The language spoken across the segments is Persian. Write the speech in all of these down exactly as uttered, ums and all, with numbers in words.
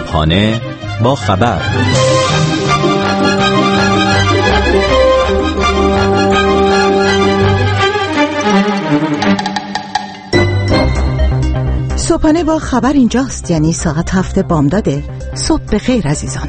صبحانه با خبر. صبحانه با خبر اینجاست، یعنی ساعت هفت بامداده. صبح بخیر عزیزان.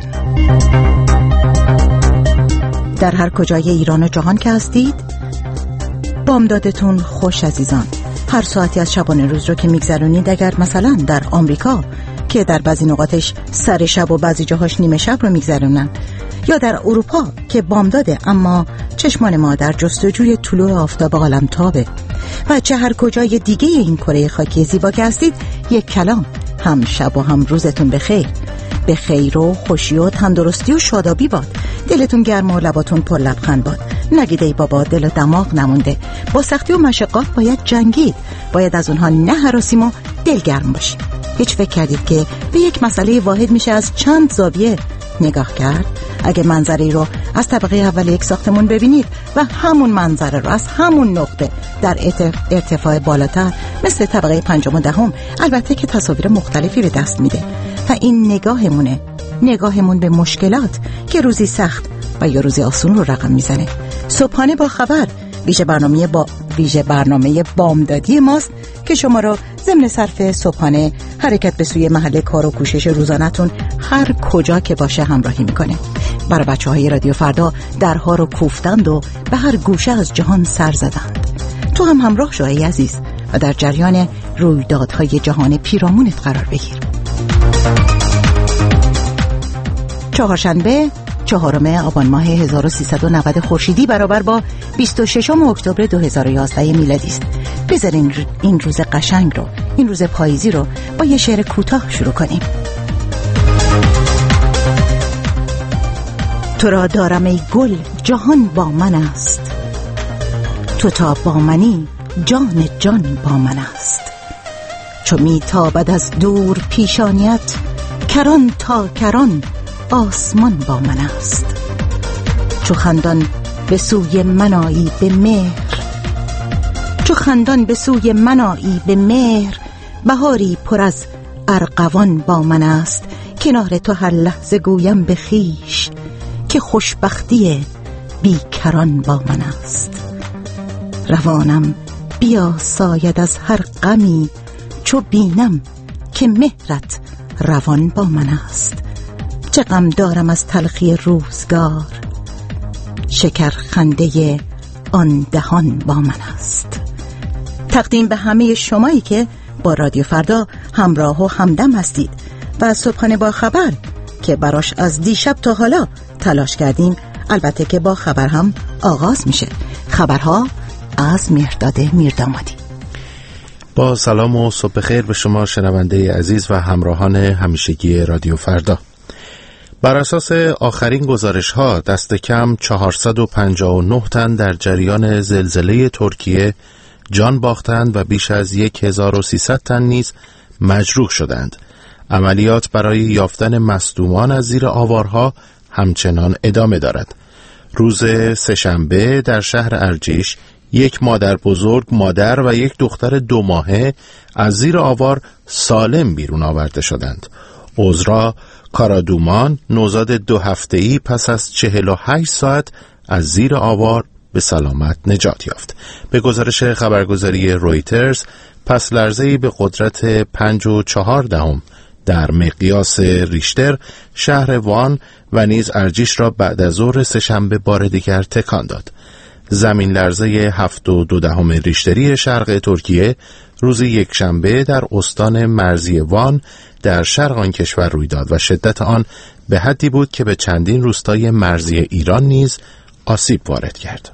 در هر کجای ایران و جهان که هستید بامدادتون خوش عزیزان. هر ساعتی از شبانه روز رو که میگذرونید، اگر مثلا در آمریکا که در بعضی نقاطش سر شب و بعضی جاهاش نیمه شب رو میگذرونن، یا در اروپا که بامداده اما چشمان ما در جستجوی طلوع آفتاب عالمتابه، و چه هر کجای دیگه این کره خاکی زیبا که هستید، یک کلام: هم شب و هم روزتون بخیر. به خیر و خوشی و تندرستی و شادابی باد. دلتون گرم و لباتون پر لبخند باد. نگید ای بابا دل و دماغ نمونده. با سختی و مشقات باید جنگید. باید از اونها نه هراسیم و دلگرم باشیم. هیچ فکر کردید که به یک مسئله واحد میشه از چند زاویه نگاه کرد؟ اگه منظری رو از طبقه اول یک ساختمون ببینید و همون منظره رو از همون نقطه در ارتفاع بالاتر مثل طبقه پنجم و دهم، البته که تصاویر مختلفی به دست میده. و این نگاهمونه، نگاهمون به مشکلات که روزی سخت و یا روزی آسون رو رقم میزنه. صبحانه با خبر ویژه برنامه با ویژه برنامه بامدادی ماست که شما رو ضمن صرف صبحانه حرکت به سوی محل کار و کوشش روزانه‌تون هر کجا که باشه همراهی میکنه. برای بچه‌های رادیو فردا درها رو کوفتند و به هر گوشه از جهان سر زدند. تو هم همراه شو ای عزیز و در جریان رویدادهای جهان پیرامونت قرار بگیر. چهارشنبه چهارم آبان ماه هزار و سیصد و نود خورشیدی برابر با بیست و ششم اکتبر دو هزار و یازده میلادی است. بذارین این روز قشنگ رو، این روز پاییزی رو با یه شعر کوتاه شروع کنیم. تو را دارم ای گل جهان با من است، تو تا با منی جان جان با من است. چو می تابد از دور پیشانیت، کران تا کران آسمان با من است. چو خندان به سوی منایی به مهر، چو خندان به سوی منایی به مهر، بهاری پر از ارغوان با من است. کنار تو هر لحظه گویم به خویش، که خوشبختی بیکران با من است. روانم بیا ساید از هر غمی، چو بینم که مهرت روان با من است. چه غم دارم از تلخی روزگار، شکر خنده آن دهان با من است. تقدیم به همه شمایی که با رادیو فردا همراه و همدم هستید و صبحانه با خبر که براش از دیشب تا حالا تلاش کردیم، البته که با خبر هم آغاز میشه. خبرها از مهرداد میردامادی. با سلام و صبح خیر به شما شنونده عزیز و همراهان همیشگی رادیو فردا. بر اساس آخرین گزارش ها دست کم چهارصد و پنجاه و نه تن در جریان زلزله ترکیه جان باختند و بیش از هزار و سیصد تن نیز مجروح شدند. عملیات برای یافتن مصدومان از زیر آوارها همچنان ادامه دارد. روز سه‌شنبه در شهر ارجیش یک مادر بزرگ، مادر و یک دختر دو ماهه از زیر آوار سالم بیرون آورده شدند. عذرا کارادومان، نوزاد دو هفته‌ای، پس از چهل و هشت ساعت از زیر آوار به سلامت نجات یافت. به گزارش خبرگزاری رویترز، پس لرزه‌ای به قدرت پنج و چهار دهم در مقیاس ریشتر شهر وان و نیز ارجیش را بعد از ظهر سه‌شنبه بار دیگر تکان داد. زمین لرزه هفت و دو دهم ریشتری شرق ترکیه روز یکشنبه در استان مرزی وان در شرق آن کشور روی داد و شدت آن به حدی بود که به چندین روستای مرزی ایران نیز آسیب وارد کرد.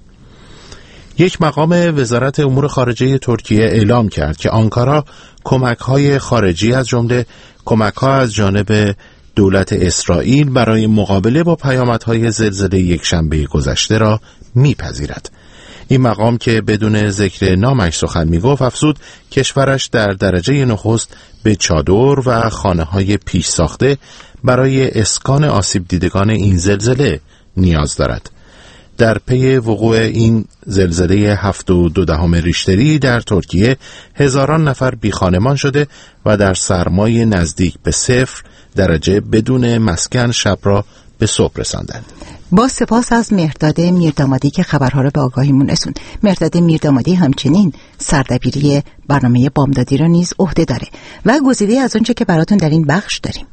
یک مقام وزارت امور خارجه ترکیه اعلام کرد که آنکارا کمک‌های خارجی از جمله کمک‌ها از جانب دولت اسرائیل برای مقابله با پیامدهای زلزله یکشنبه گذشته را میپذیرد. این مقام که بدون ذکر نامش سخن میگفت، افزود کشورش در درجه نخست به چادر و خانه‌های پیش ساخته برای اسکان آسیب دیدگان این زلزله نیاز دارد. در پی وقوع این زلزله هفت و دو دهم ریشتری در ترکیه هزاران نفر بیخانمان شده و در سرمای نزدیک به صفر درجه بدون مسکن شب را به صبح رساندند. با سپاس از مهرداد میردامادی که خبرها را به آگاهیمون رسوند. مهرداد میردامادی همچنین سردبیری برنامه بامدادی را نیز عهده داره و گزیده از اونچه که براتون در این بخش داریم.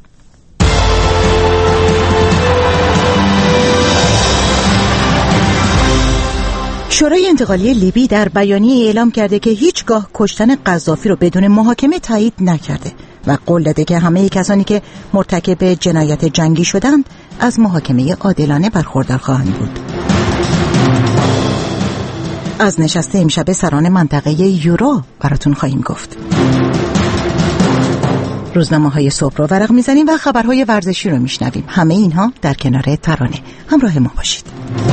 شورای انتقالی لیبی در بیانیه اعلام کرده که هیچگاه کشتن قذافی رو بدون محاکمه تایید نکرده و قول داده که همه کسانی که مرتکب جنایت جنگی شدند از محاکمه عادلانه برخوردار خواهند بود. از نشست امشب سران منطقه یورو براتون خواهیم گفت. روزنامه‌های صبح رو ورق میزنیم و خبرهای ورزشی رو میشنویم. همه اینها در کنار ترانه. همراه ما باشید.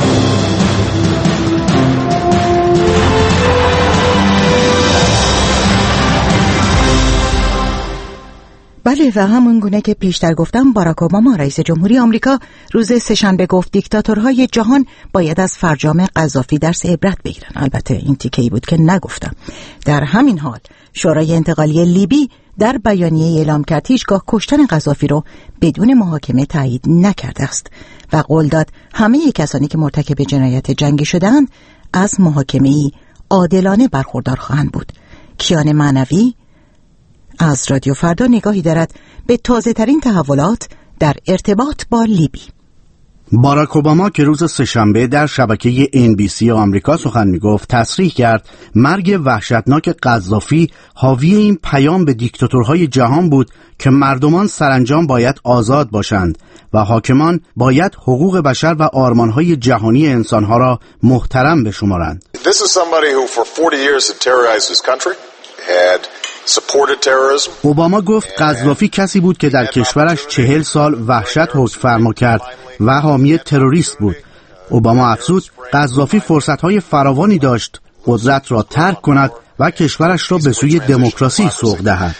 بله، و همون گونه که پیشتر گفتم، باراک اوباما رئیس جمهوری آمریکا روز سه‌شنبه گفت دیکتاتورهای جهان باید از فرجام قذافی درس عبرت بگیرن. البته این تیکه‌ای بود که نگفتم. در همین حال شورای انتقالی لیبی در بیانیه اعلام کرد هیچگاه کشتن قذافی رو بدون محاکمه تایید نکرده است و قول داد همه کسانی که مرتکب جنایت جنگی شدند از محاکمه‌ای عادلانه برخوردار خواهند بود. کیان معنوی از رادیو فردا نگاهی دارد به تازه ترین تحولات در ارتباط با لیبی. باراک اوباما که روز سه‌شنبه در شبکه ان بی سی آمریکا سخن میگفت تصریح کرد مرگ وحشتناک قذافی حاوی این پیام به دیکتاتورهای جهان بود که مردمان سرانجام باید آزاد باشند و حاکمان باید حقوق بشر و آرمانهای جهانی انسانها را محترم بشمارند. This is somebody who for forty years had terrorized his country, had اوباما گفت قذافی کسی بود که در کشورش چهل سال وحشت حکم فرما کرد و حامی تروریست بود. اوباما افزود قذافی فرصت‌های فراوانی داشت قدرت را ترک کند و کشورش را به سوی دموکراسی سوق دهد.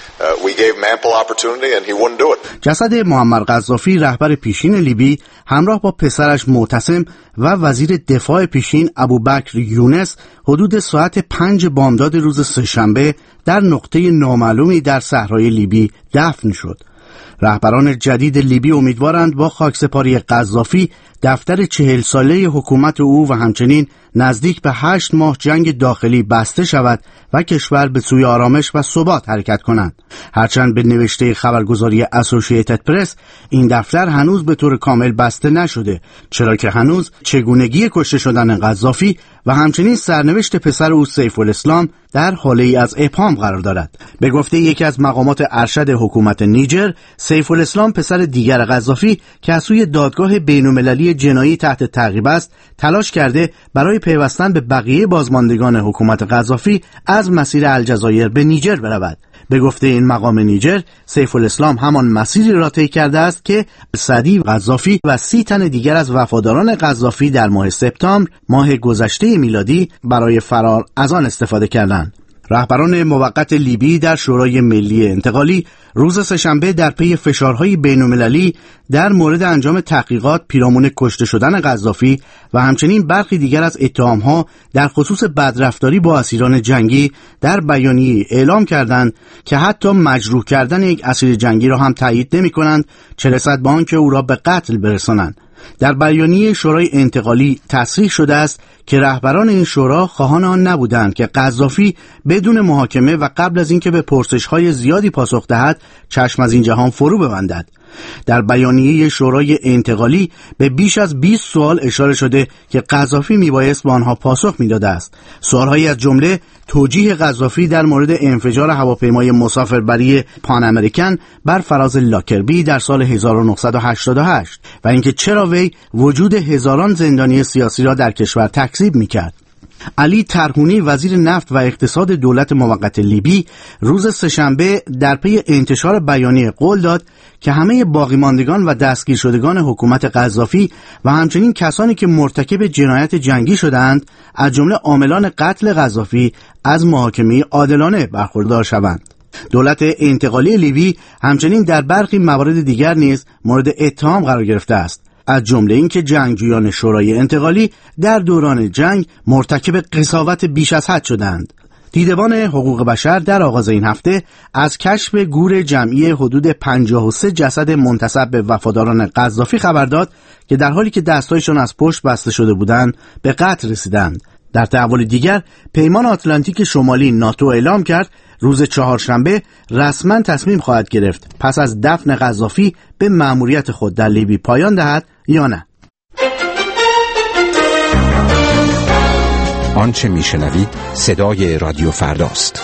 جسد معمر قذافی رهبر پیشین لیبی همراه با پسرش معتصم و وزیر دفاع پیشین ابوبکر یونس حدود ساعت پنج بامداد روز سه‌شنبه در نقطه نامعلومی در صحرای لیبی دفن شد. رهبران جدید لیبی امیدوارند با خاکسپاری قذافی دفتر چهل ساله حکومت او و همچنین نزدیک به هشت ماه جنگ داخلی بسته شود و کشور به سوی آرامش و ثبات حرکت کنند. هرچند به نوشته خبرگزاری اسوسییتد پرس این دفتر هنوز به طور کامل بسته نشده، چرا که هنوز چگونگی کشته شدن قذافی و همچنین سرنوشت پسر او سیف الاسلام در حاله ای از ابهام قرار دارد. به گفته یکی از مقامات ارشد حکومت نیجر، سیف الاسلام پسر دیگر قذافی که از سوی دادگاه بین‌المللی جنایی تحت تعقیب است، تلاش کرده برای پیوستن به بقیه بازماندگان حکومت قذافی از مسیر الجزایر به نیجر برود. به گفته این مقام نیجر، سیف الاسلام همان مسیری را طی کرده است که سعدی قذافی و سی تن دیگر از وفاداران قذافی در ماه سپتامبر ماه گذشته میلادی برای فرار از آن استفاده کردند. رهبران موقت لیبی در شورای ملی انتقالی روز سه‌شنبه در پی فشارهای بین‌المللی در مورد انجام تحقیقات پیرامون کشته شدن قذافی و همچنین برخی دیگر از اتهام‌ها در خصوص بدرفتاری با اسیران جنگی در بیانیه اعلام کردند که حتی مجروح کردن یک اسیر جنگی را هم تایید نمی‌کنند، چه رسد به آنکه او را به قتل برسانند. در بیانیه شورای انتقالی تصریح شده است که رهبران این شورا خواهان آن نبودند که قذافی بدون محاکمه و قبل از اینکه به پرسش‌های زیادی پاسخ دهد چشم از این جهان فرو ببندد. در بیانیه شورای انتقالی به بیش از بیست سوال اشاره شده که قذافی میبایست به آنها پاسخ میداده است. سوالهایی از جمله توجیه قذافی در مورد انفجار هواپیمای مسافربری پان امریکن بر فراز لاکربی در سال هزار و نهصد و هشتاد و هشت و اینکه چرا وی وجود هزاران زندانی سیاسی را در کشور تکذیب میکرد. علی ترهونی وزیر نفت و اقتصاد دولت موقت لیبی روز سه‌شنبه در پی انتشار بیانیه قول داد که همه باقی ماندگان و دستگیر شدگان حکومت قذافی و همچنین کسانی که مرتکب جنایت جنگی شدند از جمله عاملان قتل قذافی از محاکمه عادلانه برخوردار شوند. دولت انتقالی لیبی همچنین در برخی موارد دیگر نیز مورد اتهام قرار گرفته است، از جمله اینکه جنگجویان شورای انتقالی در دوران جنگ مرتکب قساوت بیش از حد شدند. دیدبان حقوق بشر در آغاز این هفته از کشف گور جمعی حدود پنجاه و سه جسد منتسب به وفاداران قذافی خبر داد که در حالی که دستایشان از پشت بسته شده بودند به قتل رسیدند. در تحول دیگر، پیمان آتلانتیک شمالی ناتو اعلام کرد روز چهارشنبه رسما تصمیم خواهد گرفت پس از دفن قذافی به مأموریت خود در لیبی پایان دهد یا نه. آنچه میشنوید صدای رادیو فرداست.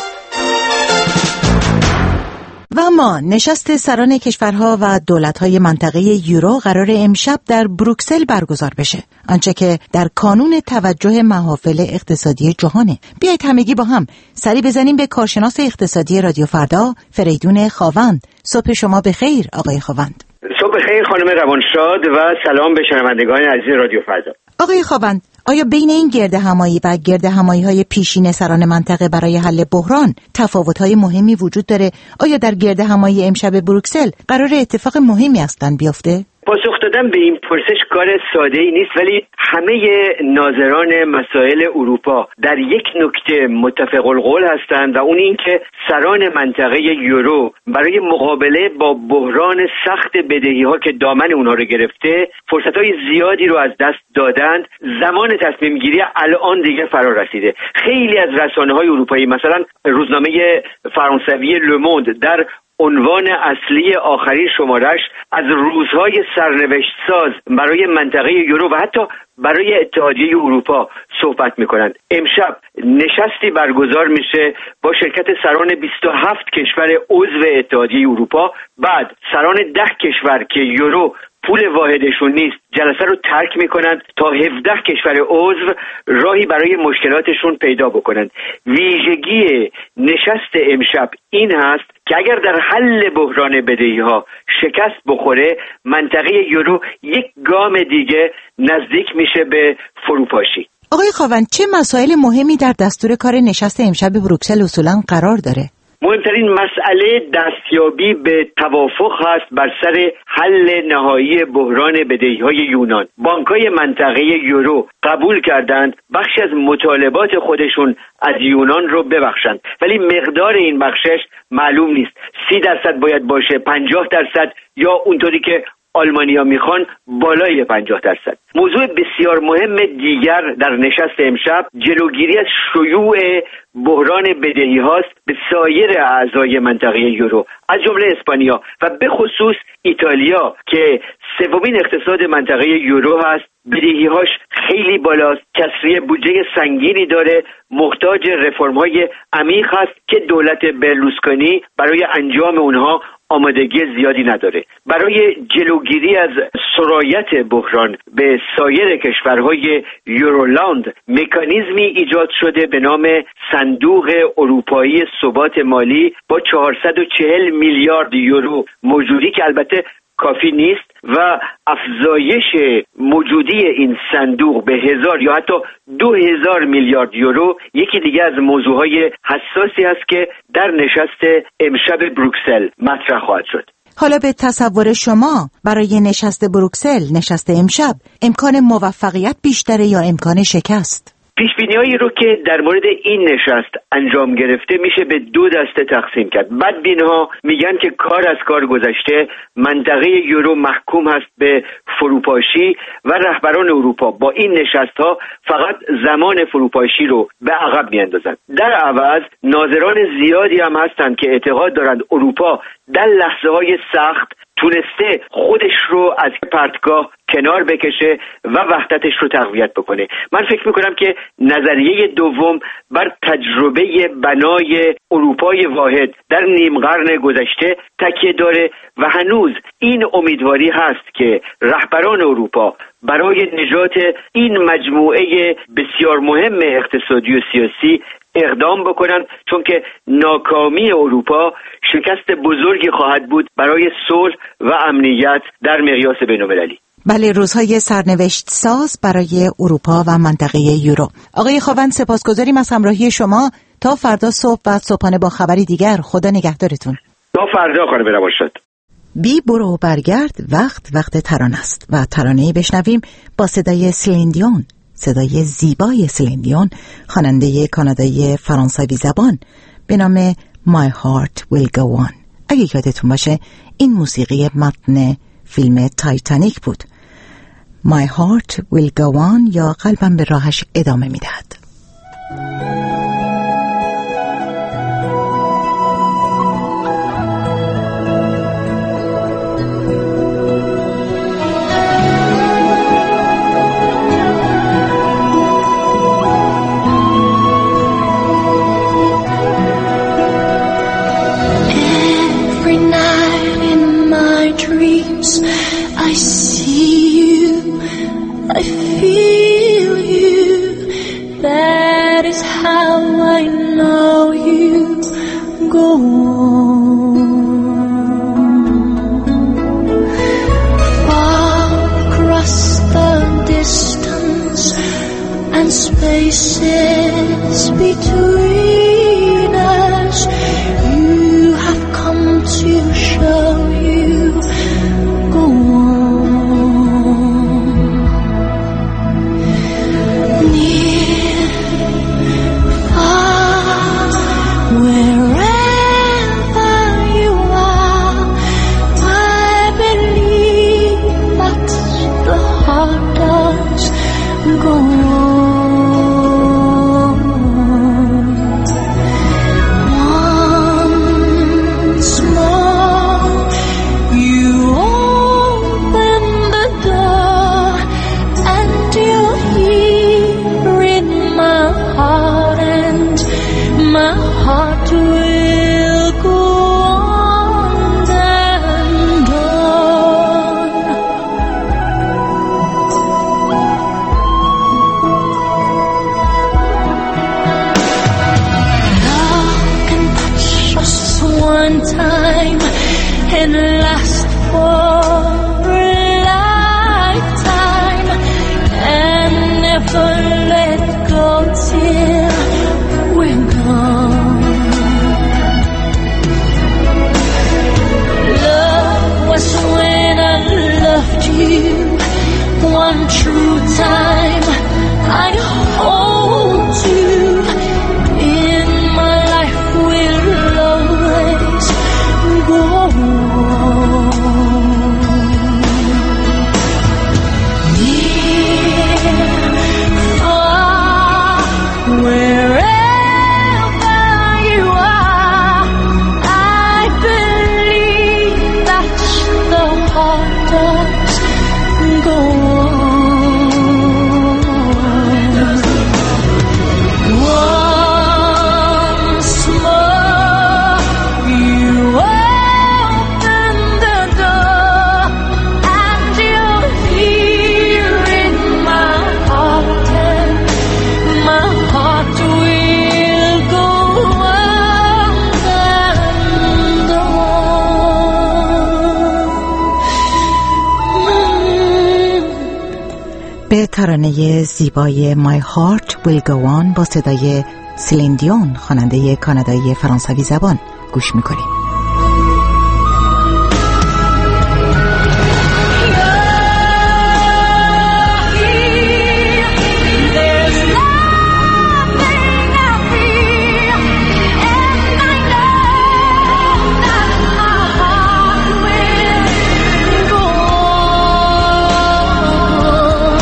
و اما نشست سران کشورها و دولت‌های منطقه یورو قرار امشب در بروکسل برگزار بشه، آنچه که در کانون توجه محافل اقتصادی جهانه. بیایید همگی با هم سری بزنیم به کارشناس اقتصادی رادیو فردا، فریدون خاوند. صبح شما بخیر آقای خاوند. صبح بخیر خانم روانشاد و سلام به شنوندگان عزیز رادیو فردا. آقای خاوند، آیا بین این گرد همایی و گرد همایی‌های پیشین سران منطقه برای حل بحران تفاوت‌های مهمی وجود داره؟ آیا در گرد همایی امشب بروکسل قرار اتفاق مهمی اصلاً بیفته؟ پاسخ دادن به این پرسش کار ساده‌ای نیست، ولی همه ناظران مسائل اروپا در یک نکته متفق القول هستند و اون این که سران منطقه یورو برای مقابله با بحران سخت بدهی‌ها که دامن اونها رو گرفته فرصت‌های زیادی رو از دست دادند. زمان تصمیم گیری الان دیگه فرا رسیده. خیلی از رسانه‌های اروپایی، مثلا روزنامه فرانسوی لوموند، در عنوان اصلی آخرین شمارش از روزهای سرنوشت ساز برای منطقه یورو و حتی برای اتحادیه اروپا صحبت میکنند. امشب نشستی برگزار میشه با شرکت سران بیست و هفت کشور عضو اتحادیه اروپا. بعد سران ده کشور که یورو پول واحدشون نیست جلسه رو ترک میکنند تا هفده کشور عضو راهی برای مشکلاتشون پیدا بکنند. ویژگی نشست امشب این هست که اگر در حل بحران بدهی‌ها شکست بخوره، منطقه یورو یک گام دیگه نزدیک میشه به فروپاشی. آقای خاوند، چه مسائل مهمی در دستور کار نشست امشب بروکسل اصولاً قرار داره؟ مهمترین مسئله دستیابی به توافق هست بر سر حل نهایی بحران بدهی‌های یونان. بانک‌های منطقه یورو قبول کردند بخشی از مطالبات خودشون از یونان رو ببخشند، ولی مقدار این بخشش معلوم نیست. سی درصد باید باشه، پنجاه درصد، یا اونطوری که آلمانیا میخوان بالای پنجاه درصد. موضوع بسیار مهم دیگر در نشست امشب جلوگیری از شیوع بحران بدهی هاست به سایر اعضای منطقه یورو، از جمله اسپانیا و به خصوص ایتالیا که سومین اقتصاد منطقه یورو هست. بدهی‌هاش خیلی بالاست، کسری بودجه سنگینی داره، محتاج رفرم‌های عمیق هست که دولت برلوسکونی برای انجام اونها آمادگی زیادی نداره. برای جلوگیری از سرایت بحران به سایر کشورهای یورولاند مکانیزمی ایجاد شده به نام صندوق اروپایی ثبات مالی با چهارصد و چهل میلیارد یورو موجودی که البته کافی نیست و افزایش موجودی این صندوق به هزار یا حتی دو هزار میلیارد یورو یکی دیگه از موضوعهای حساسی است که در نشست امشب بروکسل مطرح خواهد شد. حالا به تصور شما برای نشست بروکسل، نشست امشب، امکان موفقیت بیشتره یا امکان شکست؟ پیشبینی‌هایی رو که در مورد این نشست انجام گرفته میشه به دو دسته تقسیم کرد. بدبین‌ها میگن که کار از کار گذشته، منطقه یورو محکوم هست به فروپاشی و رهبران اروپا با این نشست‌ها فقط زمان فروپاشی رو به عقب میاندازند. در عوض ناظران زیادی هم هستند که اعتقاد دارند اروپا در لحظه‌های سخت تونسته خودش رو از پرتگاه کنار بکشه و وحدتش رو تقویت بکنه. من فکر میکنم که نظریه دوم بر تجربه بنای اروپای واحد در نیم قرن گذشته تکیه داره و هنوز این امیدواری هست که رهبران اروپا برای نجات این مجموعه بسیار مهم اقتصادی و سیاسی اقدام بکنند، چون که ناکامی اروپا شکست بزرگی خواهد بود برای صلح و امنیت در مقیاس بین‌المللی. بله، روزهای سرنوشت ساز برای اروپا و منطقه یورو. آقای خاوند، سپاسگزاریم از همراهی شما. تا فردا صبح و صبحانه با خبری دیگر. خدا نگهدارتون. تا فردا خانم روانشاد. بی برو برگرد، وقت وقت ترانه است و ترانه‌ای بشنویم با صدای سلین دیون. صدای زیبای سلین دیون، خواننده کانادایی فرانسوی زبان به نام My Heart Will Go On. اگه یادتون باشه این موسیقی متن فیلم تایتانیک بود. My Heart Will Go On یا قلبم به راهش ادامه میدهد. I see you, I feel you, that is how I know you. Go on, far across the distance and spaces between us, you have come to show you. Go on, near, far, wherever you are, I believe that the heart does. Go on, once more, you open the door and you're here in my heart, and my heart will go on and on. Love can touch us one time and last for a lifetime and never let go till we're gone. Love was when I loved you one true time. I hold you in my life, will always go on. Near, far, wherever you are, I believe that the heart does go on. Once more, you open the door and you're here in my heart, and my heart will go on and on. به ترانه زیبای My Heart Will Go On با صدای سلین دیون، خواننده کانادایی فرانسوی زبان گوش میکنیم. There's nothing I feel, and I know that my heart will go on.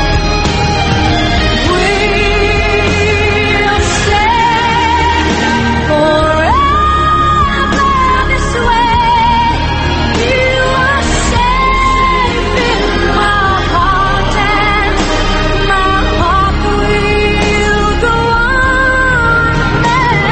We'll stay forever this way. You are safe in my heart, and my heart will go on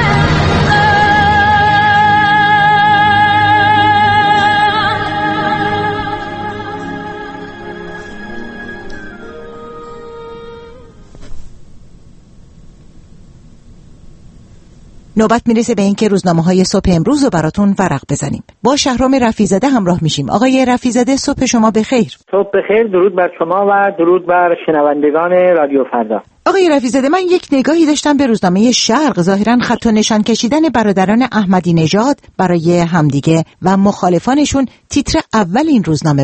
نوبت میرسه به اینکه روزنامه‌های صبح امروز رو براتون ورق بزنیم. با شهرام رفیع‌زاده همراه میشیم. آقای رفیع‌زاده صبح شما بخیر. صبح بخیر، درود بر شما و درود بر شنوندگان رادیو فردا. آقای رفیع‌زاده، من یک نگاهی داشتم به روزنامه شرق. ظاهراً خط و نشان کشیدن برادران احمدی نژاد برای همدیگه و مخالفانشون تیتر اول این روزنامه بود.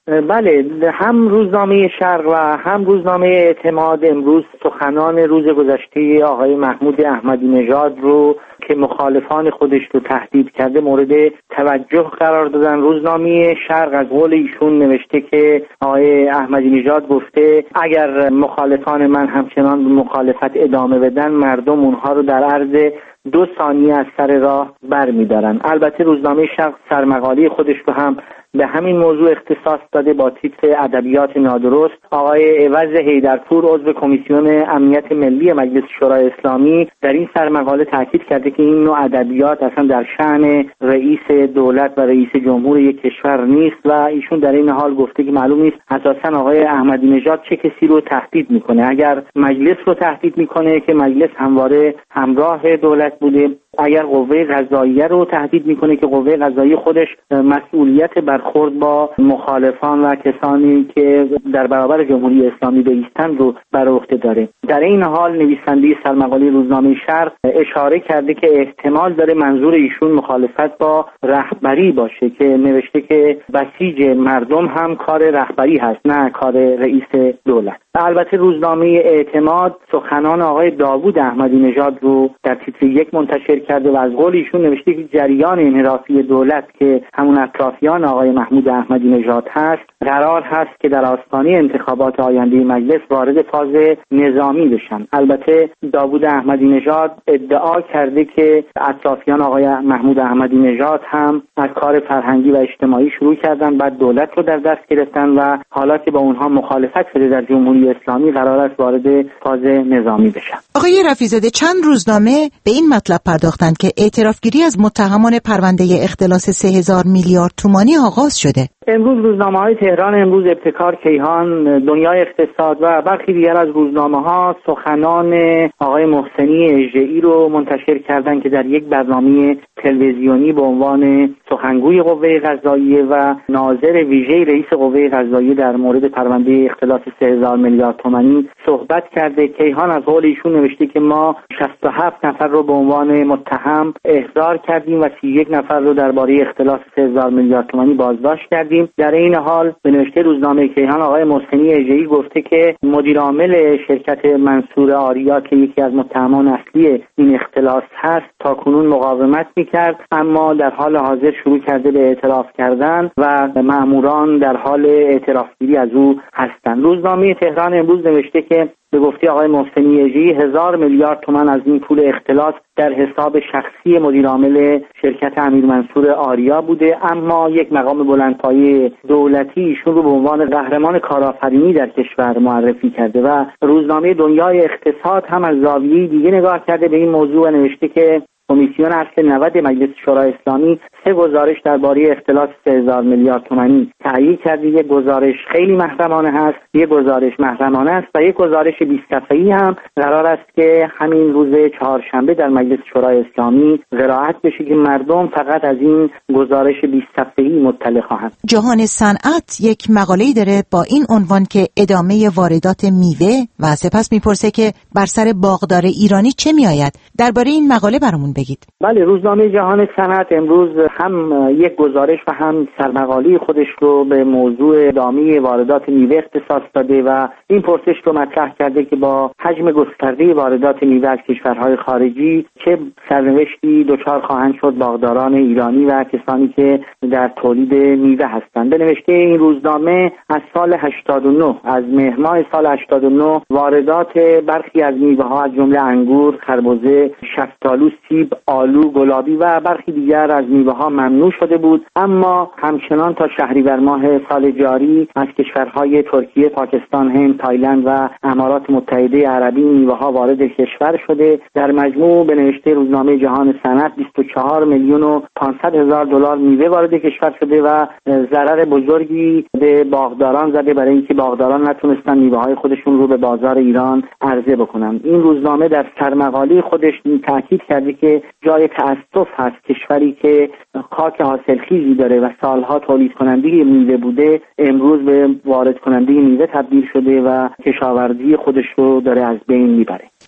بله، هم روزنامه شرق و هم روزنامه اعتماد امروز سخنان روز گذشته آقای محمود احمدی نژاد رو که مخالفان خودش رو تهدید کرده مورد توجه قرار دادن. روزنامه شرق از قول ایشون نوشته که آقای احمدی نژاد گفته اگر مخالفان من همچنان به مخالفت ادامه بدن مردم اونها رو در عرض دو ثانیه از سر راه برمی‌دارن. البته روزنامه شرق سرمقاله خودش رو هم به همین موضوع اختصاص داده با تیتر ادبیات نادرست. آقای عوض حیدرپور عضو کمیسیون امنیت ملی مجلس شورای اسلامی در این سرمقاله تاکید کرده که این نوع ادبیات اصلا در شأن رئیس دولت و رئیس جمهور یک کشور نیست و ایشون در این حال گفته که معلوم نیست اساسا آقای احمدی نژاد چه کسی رو تهدید میکنه. اگر مجلس رو تهدید میکنه که مجلس همواره همراه دولت بوده، اگر قوه قضاییه رو تهدید میکنه که قوه قضاییه خودش مسئولیت برخورد با مخالفان و کسانی که در برابر جمهوری اسلامی بایستند رو بر عهده داره. در این حال نویسنده سرمقاله روزنامه شرق اشاره کرده که احتمال داره منظور ایشون مخالفت با رهبری باشه که نوشته که بسیج مردم هم کار رهبری هست نه کار رئیس دولت. البته روزنامه اعتماد سخنان آقای داوود احمدی نژاد رو در تیتر یک منتشر کرده و از قول ایشون نوشته که جریان انحرافی دولت که همون اطرافیان آقای محمود احمدی نژاد هست قرار هست که در آستانه انتخابات آینده مجلس وارد فاز نظامی بشن. البته داوود احمدی نژاد ادعا کرده که اطرافیان آقای محمود احمدی نژاد هم از کار فرهنگی و اجتماعی شروع کردن، بعد دولت رو در دست گرفتن و حالا که با اونها مخالفت شده در جمهوری اسلامی قرار است وارد فاز نظامی بشن. آقای رفیع‌زاده، چند روزنامه به این مطلب پرداختند که اعترافگیری از متهمان پرونده اختلاس سه هزار میلیارد تومانی آغاز شده. امروز روزنامه‌های تهران امروز، ابتکار، کیهان، دنیای اقتصاد و برخی دیگر از روزنامه‌ها سخنان آقای محسنی اژه‌ای رو منتشر کردند که در یک برنامه تلویزیونی به عنوان سخنگوی قوه قضاییه و ناظر ویژه رئیس قوه قضاییه در مورد پرونده اختلاس سه هزار میلیارد تومانی صحبت کرده. کیهان از قول ایشون نوشته که ما شصت و هفت نفر رو به عنوان متهم احضار کردیم و سی و یک نفر رو درباره اختلاس سه هزار میلیارد تومانی بازداشت کردیم. در این حال به نوشته روزنامه کیهان آقای محسنی اژه‌ای گفته که مدیر عامل شرکت منصور آریا که یکی از متهمان اصلی این اختلاس هست تاکنون مقاومت میکرد اما در حال حاضر شروع کرده به اعتراف کردن و مأموران در حال اعترافگیری از او هستند. روزنامه تهران امروز نوشته که به گفته آقای محسنی اژه‌ای هزار میلیارد تومان از این پول اختلاس در حساب شخصی مدیر عامل شرکت امیر منصور آریا بوده، اما یک مقام بلندپایه دولتی ایشون رو به عنوان قهرمان کارآفرینی در کشور معرفی کرده و روزنامه دنیای اقتصاد هم از زاویه دیگه نگاه کرده به این موضوع و نوشته که کمیسیون اصل نود مجلس شورای اسلامی سه گزارش درباره اختلاس سه هزار میلیارد تومانی تهیه کرده. یک گزارش خیلی محرمانه هست، یک گزارش محرمانه است و یک گزارش بیست صفحه‌ای هم قرار است که همین روز چهارشنبه در مجلس شورای اسلامی قرائت بشه که مردم فقط از این گزارش بیست صفحه‌ای مطلع خواهند. جهان صنعت یک مقاله‌ای داره با این عنوان که ادامه واردات میوه و سپس میپرسه که بر سر باغدار ایرانی چه میآید. درباره این مقاله برامون بگید. بله، روزنامه جهان صنعت امروز هم یک گزارش و هم سرمقاله خودش رو به موضوع ادامه واردات میوه اختصاص داده و این پرسش رو مطرح کرده که با حجم گسترده واردات میوه از کشورهای خارجی چه سرنوشتی دچار خواهند شد باغداران ایرانی و کسانی که در تولید میوه هستند. به نوشته این روزنامه از سال هشتاد و نه از مهر ماه سال هشتاد و نه واردات برخی از میوه ها از جمله انگور، خربزه، شفتالو، سیب، آلو، گلابی و برخی دیگر از میوه ها ممنوع شده بود، اما همچنان تا شهریور ماه سال جاری از کشورهای ترکیه، پاکستان، هند، تایلند و امارات متحده عربی میوه ها وارد کشور شده. در مجموع به نوشته روزنامه جهان صنعت بیست و چهار میلیون و پانصد هزار دلار میوه وارد کشور شده و ضرر بزرگی به باغداران زده برای اینکه باغداران نتونستن میوه های خودشون رو به بازار ایران عرضه بکنن. این روزنامه در سرمقاله خودش تاکید کرده که جای تأسف هست کشوری که خاک حاصلخیزی داره و سالها تولید کننده میوه بوده امروز به وارد کننده میوه تبدیل شده و کشاورزی خودش رو داره از بین میبره.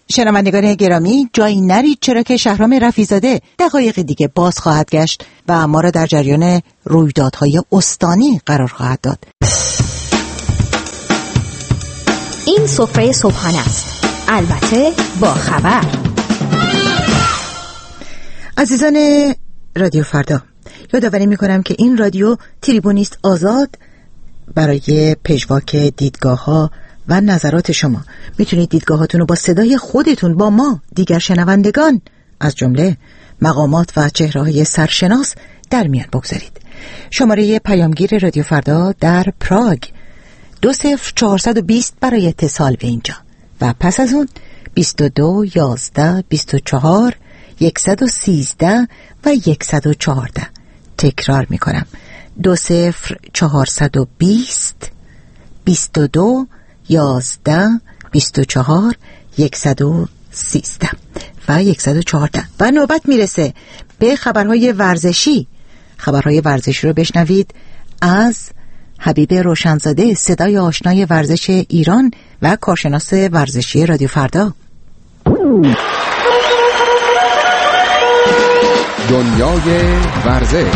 شنوندگان گرامی، جایی نرید، چرا که شهرام رفیع‌زاده دقایق دیگه باز خواهد گشت و ما را در جریان رویدادهای استانی قرار خواهد داد. این سفره صبحانه است، البته با خبر. عزیزان رادیو فردا، یادآوری می‌کنم که این رادیو تریبونیست آزاد برای پژواک دیدگاه‌ها و نظرات شما. میتونید دیدگاهاتون رو با صدای خودتون با ما دیگر شنوندگان از جمله مقامات و چهره‌های سرشناس در میان بگذارید. شماره پیامگیر رادیو فردا در پراگ دو صفر چهارصد و بیست برای اتصال به اینجا و پس از اون بیست و دو یازده بیست و چهار صد و سیزده و صد و چهارده. تکرار میکنم: دو صفر چهارصد و بیست بیست و دو یازده بیست و چهار صد و سیزده و صد و چهارده. و نوبت میرسه به خبرهای ورزشی. خبرهای ورزشی رو بشنوید از حبیب روشنزاده، صدای آشنای ورزش ایران و کارشناس ورزشی رادیو فردا. دنیای ورزش.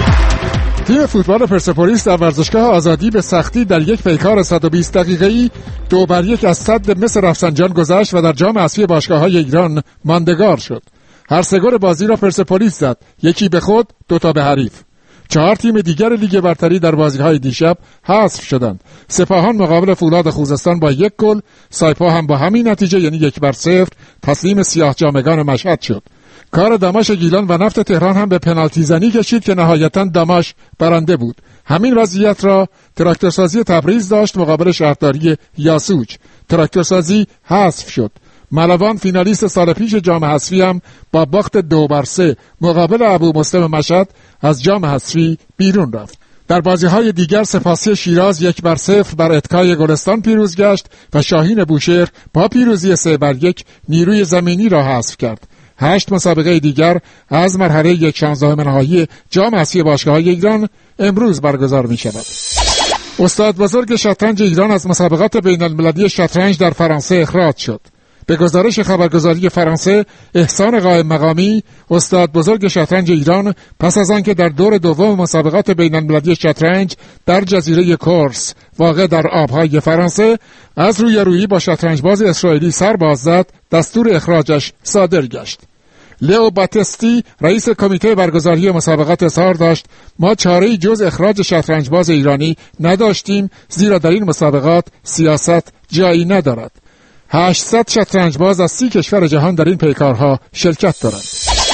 تیم فوتبال پرسپولیس در ورزشگاه آزادی به سختی در یک پیکار صد و بیست دقیقه‌ای دو بر یک از سد مصر رفسنجان گذشت و در جام حذفی باشگاه‌های ایران ماندگار شد. هر سه گل بازی را پرسپولیس زد، یکی به خود، دو تا به حریف. چهار تیم دیگر لیگ برتری در بازی‌های دیشب حذف شدند. سپاهان مقابل فولاد خوزستان با یک گل، سایپا هم با همین نتیجه یعنی یک بر صفر تسلیم سیاه جامگان مشهد شد. کار دماش گیلان و نفت تهران هم به پنالتی زنی کشید که نهایتاً دماش برنده بود. همین وضعیت را تراکتورسازی تبریز داشت مقابل شهرداری یاسوج. تراکتورسازی حذف شد. ملوان فینالیست سال پیش جام حذفی هم با باخت دو بر سه مقابل ابو مسلم مشهد از جام حذفی بیرون رفت. در بازی‌های دیگر سپاسی شیراز یک بر صفر بر اتکای گلستان پیروز گشت و شاهین بوشهر با پیروزی سه بر یک نیروی زمینی را حذف کرد. هشت مسابقه دیگر از مرحله یک شانزدهم نهایی جام حذفی باشگاه‌های ایران امروز برگزار می‌شود. استاد بزرگ شطرنج ایران از مسابقات بین‌المللی شطرنج در فرانسه اخراج شد. به گزارش خبرگزاری فرانسه، احسان قائم مقامی، استاد بزرگ شطرنج ایران، پس از آنکه در دور دوم مسابقات بین‌المللی شطرنج در جزیره کورس واقع در آبهای فرانسه از روی رویی با شطرنجباز اسرائیلی سر باز زد، دستور اخراجش صادر گشت. لئو باتستی، رئیس کمیته برگزاری مسابقات، اظهار داشت: ما چاره‌ای جز اخراج شطرنجباز ایرانی نداشتیم، زیرا در این مسابقات سیاست جایی ندارد. هشتصد شطرنجباز از سی کشور جهان در این پیکارها شرکت دارند.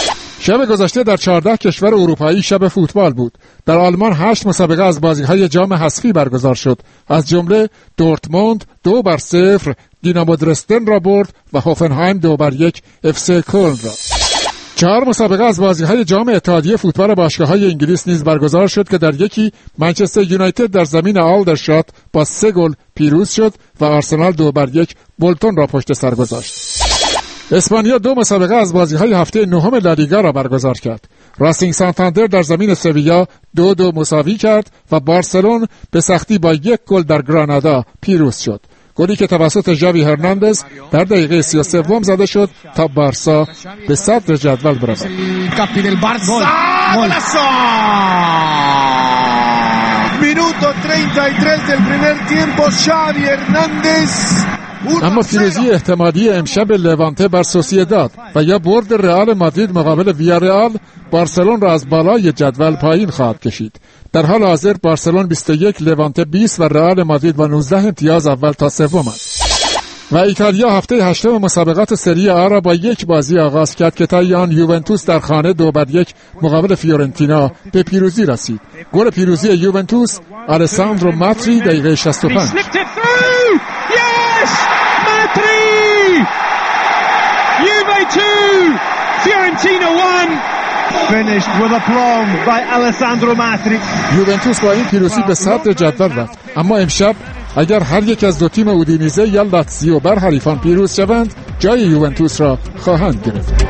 شب گذشته در چهارده کشور اروپایی شب فوتبال بود. در آلمان هشت مسابقه از بازی‌های جام حذفی برگزار شد. از جمله دورتموند دو بر صفر دینامو درستن را برد و هوفنهایم دو بر یک اف سی کلن را. چهار مسابقه از بازی‌های جام اتحادیه فوتبال باشگاه‌های انگلیس نیز برگزار شد که در یکی منچستر یونایتد در زمین آلدرشات با سه گل پیروز شد و آرسنال دو بر یک بولتون را پشت سر گذاشت. اسپانیا دو مسابقه از بازی‌های هفته نهم لالیگا را برگزار کرد. راسینگ سانتاندر در زمین سویا دو دو مساوی کرد و بارسلون به سختی با یک گل در گرانادا پیروز شد. گلی که توسط ژاوی هرناندز در دقیقه سی و سه زده شد تا بارسا به صدر جدول برسد. Minuto treinta y tres del primer tiempo, Xavi Hernández. اما پیروزی احتمالی امشب لوانته بر سوسییداد و یا برد رئال مادرید مقابل ویارئال بارسلون را از بالای جدول پایین خواهد کشید. در حال حاضر بارسلون بیست و یک، لوانته بیست و رئال مادرید با نوزده امتیاز اول تا سوم است. و ایتالیا هفته هشتم مسابقات سری آ را با یک بازی آغاز کرد که طی آن یوونتوس در خانه دو بر یک مقابل فیورنتینا به پیروزی رسید. گل پیروزی یوونتوس آلساندرو ماتری دقیقه شصت و پنج. Juve two, Fiorentina one. Finished with aplomb by Alessandro Matri. یوونتوس با این پیروزی به صدر جدول رفت. اما امشب اگر هر یک از دو تیم اودینیزه یا لاتزیو بر حریفان پیروز شوند، جای یوونتوس را خواهند گرفت.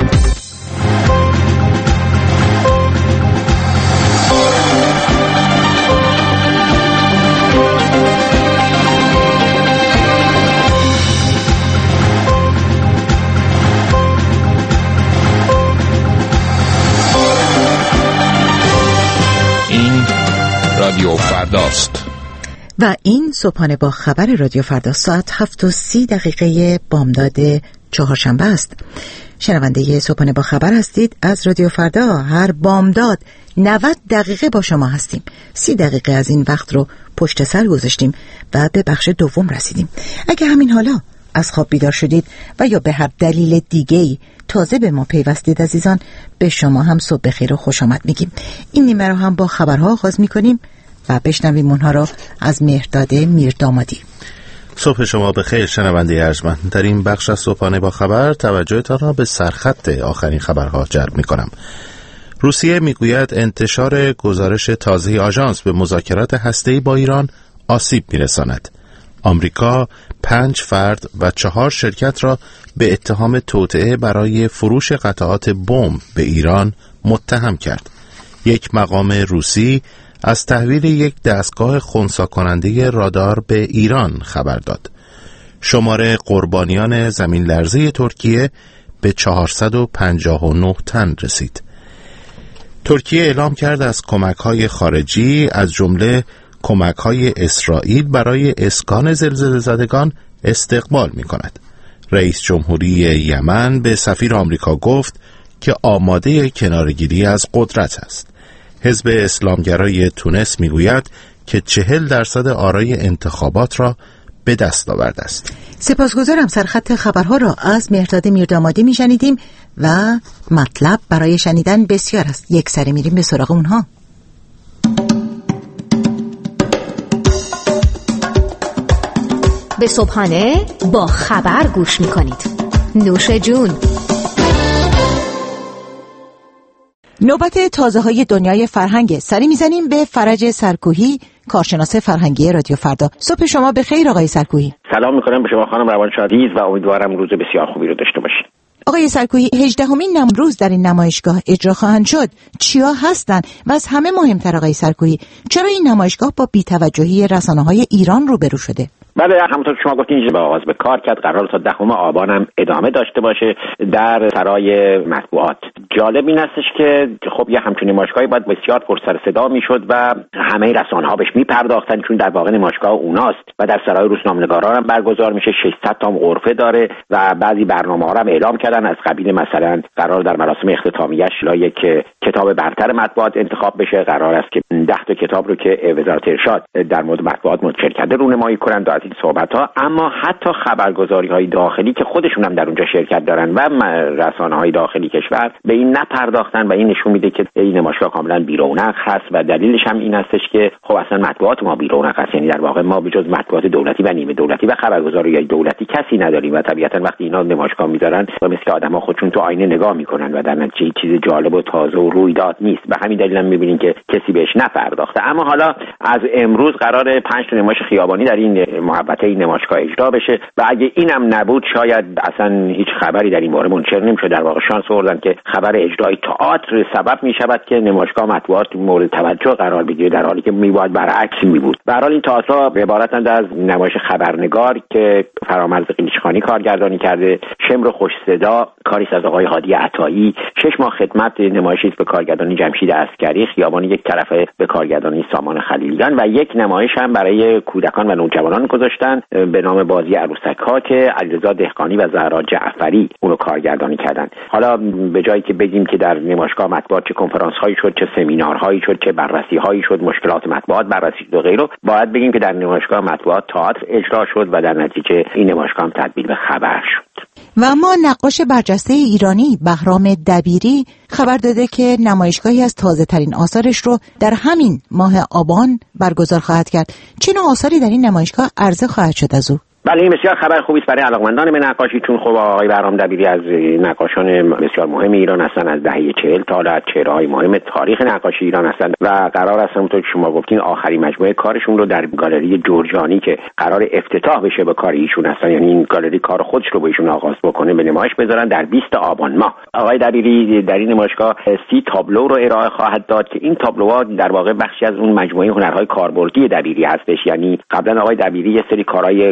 رادیو فرداست و این صبحانه با خبر رادیو فردا ساعت هفت و سی دقیقه بامداد چهارشنبه است. شنونده صبحانه با خبر هستید از رادیو فردا. هر بامداد نود دقیقه با شما هستیم. سی دقیقه از این وقت رو پشت سر گذاشتیم و به بخش دوم رسیدیم. اگه همین حالا از خواب بیدار شدید و یا به هر دلیل دیگه‌ای تازه به ما پیوستید عزیزان، به شما هم صبح بخیر و خوش آمد میگیم. این نیمه رو هم با خبرها آغاز میکنیم و بشنویم اونها را از مهرداد میردامادی. صبح شما بخیر شنونده ارجمند. در این بخش از صبحانه با خبر توجهتان را به سرخط آخرین خبرها جلب میکنم. روسیه میگوید انتشار گزارش تازه آژانس به مذاکرات هسته‌ای با ایران آسیب میرساند. آمریکا پنج فرد و چهار شرکت را به اتهام توطئه برای فروش قطعات بمب به ایران متهم کرد. یک مقام روسی از تحویل یک دستگاه خنثی کننده رادار به ایران خبر داد. شمار قربانیان زمین لرزه ترکیه به چهارصد و پنجاه و نه تن رسید. ترکیه اعلام کرد از کمک‌های خارجی از جمله کمک‌های اسرائیل برای اسکان زلزله زدگان استقبال می‌کند. رئیس جمهوری یمن به سفیر آمریکا گفت که آماده کنارگیری از قدرت است. حزب اسلامگرای تونس میگوید که چهل درصد آرای انتخابات را به دست آورده است. سپاسگزارم. سرخط خبرها را از مهرداد میردامادی میشنیدیم و مطلب برای شنیدن بسیار است. یک سری میریم به سراغ اونها. به صبحانه با خبر گوش میکنید. نوش جون. نوبت تازه های دنیای فرهنگ. سری میزنیم به فرج سرکوهی، کارشناس فرهنگی رادیو فردا. صبح شما بخیر آقای سرکوهی. سلام میکنم به شما خانم روانشاد عزیز و امیدوارم روز بسیار خوبی رو داشته باشید. آقای سرکوهی، هجدهمین نمروز در این نمایشگاه اجرا خواهند شد. چیا هستند؟ و از همه مهمتر آقای سرکوهی، چرا این نمایشگاه با بی‌توجهی رسانه‌های ایران روبرو شده؟ بله، همونطور که شما گفتین به آغاز به کار کرد، قرار تا دهم آبان هم ادامه داشته باشه در سرای مطبوعات. جالب این هستش که خب یه همچین نمایشگاهی باید بسیار پر سر صدا میشد و همه رسانه‌ها بهش میپرداختن، چون در واقع نمایشگاه اوناست و در سرای روزنامه‌نگاران هم برگزار میشه. ششصد تا غرفه داره و بعضی برنامه‌ها هم اعلام کردن از قبیل مثلا قرار در مراسم اختتامیه‌اش یک کتاب برتر مطبوعات انتخاب بشه. قرار است که ده تا کتاب رو که وزارت ارشاد در مورد مطبوعات منتشر کرده رونمایی کنند و از این صحبت‌ها. اما حتی خبرگزاری‌های داخلی که خودشون هم در اونجا شرکت دارن و رسانه‌های داخلی کشور به این نپرداختن و این نشون میده که این نمایشگاه کاملا بی‌رونق هست و دلیلش هم این هستش که خب اصلا مطبوعات ما بی‌رونق هست. یعنی در واقع ما به جز مطبوعات دولتی و نیمه دولتی و خبرگزاری‌های دولتی کسی نداریم و طبیعتاً وقتی اینا نمایشگاه می‌ذارن و مثل آدم‌ها خودشون تو آینه نگاه می‌کنن و در نتیجه چیز جالب و تازه و رویداد نیست. به همین دلیل هم می‌بینین که کسی بهش نپرداخته. اما حالا از امروز قرار پنج تا نمایش خیابانی در این محوطه این نمایشگاه اجرا بشه و اگه اینم نبود شاید اصلا هیچ خبری در این باره منتشر نمی‌شد. در واقع شانس آوردن که خبر اجرای تئاتر سبب می‌شود که نمایشگاه مطبوعات مورد توجه قرار بگیره، در حالی که میباید برعکس میبود. به هر حال این تئاترها عبارتند از نمایش خبرنگار که فرامرز قلیچخانی کارگردانی کرده، شمر خوش صدا کاریش از آقای هادی عطایی، شش ماه خدمت نمایشی به کارگردانی جمشید عسکری، خیابان یک طرفه به کارگردانی سامان خلیلیان و یک نمایش هم برای کودکان و نوجوانان گذاشتن به نام بازی عروسک‌ها که علیرضا دهقانی و زهرا جعفری اونو کارگردانی کردن. حالا به جایی که بگیم که در نمایشگاه مطبوعات چه کنفرانس‌هایی شد، چه سمینارهایی شد، چه بررسی‌هایی شد، مشکلات مطبوعات بررسی شد و غیره، باید بگیم که در نمایشگاه مطبوعات تئاتر اجرا شد و در نتیجه این نمایشگاه هم تبدیل به خبر شد. و اما نقاش برجسته ایرانی بهرام دبیری خبر داده که نمایشگاهی از تازه ترین آثارش رو در همین ماه آبان برگزار خواهد کرد. چه نوع آثاری در این نمایشگاه عرضه خواهد شد از او؟ بله، این بسیار خبر خوبی است برای علاقمندان به نقاشی، چون خب آقای بهرام دبیری از نقاشان بسیار مهم ایران هستند. از دهه چهل تا حالا چهره‌های مهم تاریخ نقاشی ایران هستند و قرار است همونطور که شما گفتین آخرین مجموعه کارشون رو در گالری جورجانی که قرار افتتاح بشه به کار ایشون هستن، یعنی این گالری کار خودش رو به ایشون آغاز بکنه، به نمایش بذارن در بیست آبان ماه. آقای دبیری در این نمایشگاه سی تابلو رو ارائه خواهد داد که این تابلوها در واقع بخشی از اون مجموعه هنرهای کاربردی دبیری هستش. یعنی قبلا آقای دبیری یه سری کارهای کاربردی